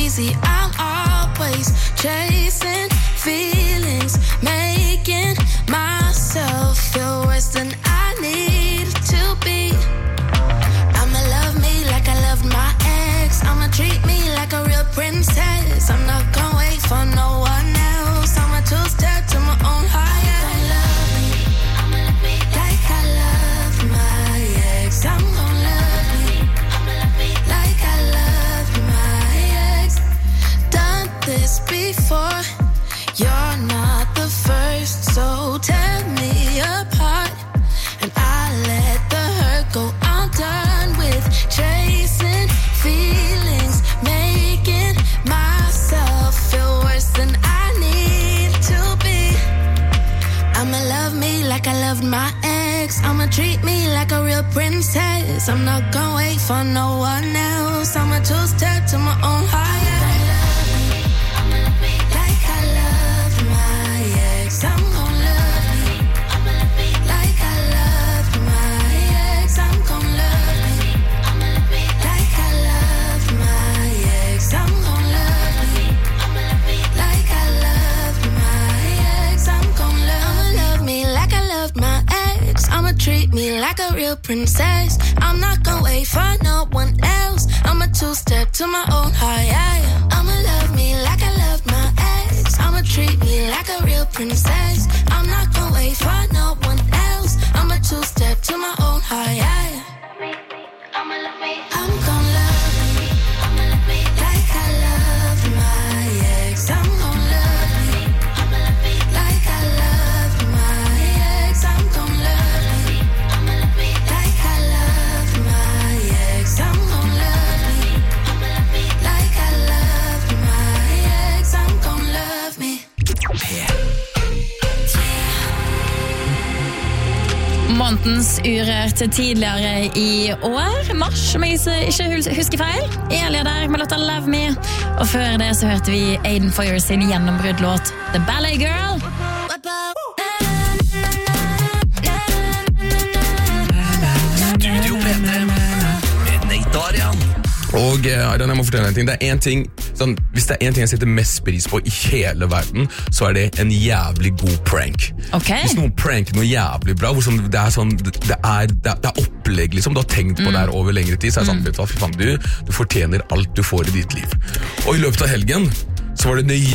crazy. I'm always chasing feelings, making myself feel worse than I need to be. I'ma love me like I loved my ex. I'ma treat me like a real princess. I'm not gonna wait for no one else. I'ma two-step to my own higher. I'ma love me, I'ma love me like I love my ex. I'm gonna love me, I'ma love me like I love my ex. Done this before. You're not the first, so tear me apart, and I let the hurt go. I'm done with chasing feelings, making myself feel worse than I need to be. I'ma love me like I loved my ex. I'ma treat me like a real princess. I'm not gonna wait for no one else. I'ma two-step to my own higher. I'm gonna love me, I'ma love me like I love my ex. I'm gonna love me, I'ma love me like I love my ex. I'm gonna love me, I'ma love me like I love my ex. I'm gonna love, love me like I loved my ex. I'ma treat me like a real princess. I'm not gonna wait for no one else. I'ma two-step to my own high. I'ma love me like I loved my ex. I'ma treat me like a real princess. I'm not gonna wait for no one else. I'ma two-step to my own high. I'ma love me, I'm gonna love me, I'ma love me like I love my ex. I'm gonna love me, I'ma love me like I love my ex. I'm gonna love me, I'ma love me like I love my ex. I'm gonna love me, I'ma love me like I love my ex. I'm gonna love me. Månedens urørt tidligere i år, mars, om jeg ikke husker feil. Elia der med låta Love Me. Og før det så hørte vi Aiden Foyer sin gjennombruddlåt The Ballet Girl. Studio P tre med Nate Arian. Og eh, Arian, jeg må fortelle en ting. Det er en ting sånn, hvis det er en ting jeg setter mest pris på i hele verden, så er det en jævlig god prank. Okay. Hvis noen pranker noe jævlig bra, hvor sånn, det er sånn, det er, det er, det er opplegg liksom, du har tenkt på mm. det her over lengre tid, så er det sånn, vet du hva, fy faen, du, du fortjener alt du får i ditt liv. Og i løpet av helgen, så var det nøy,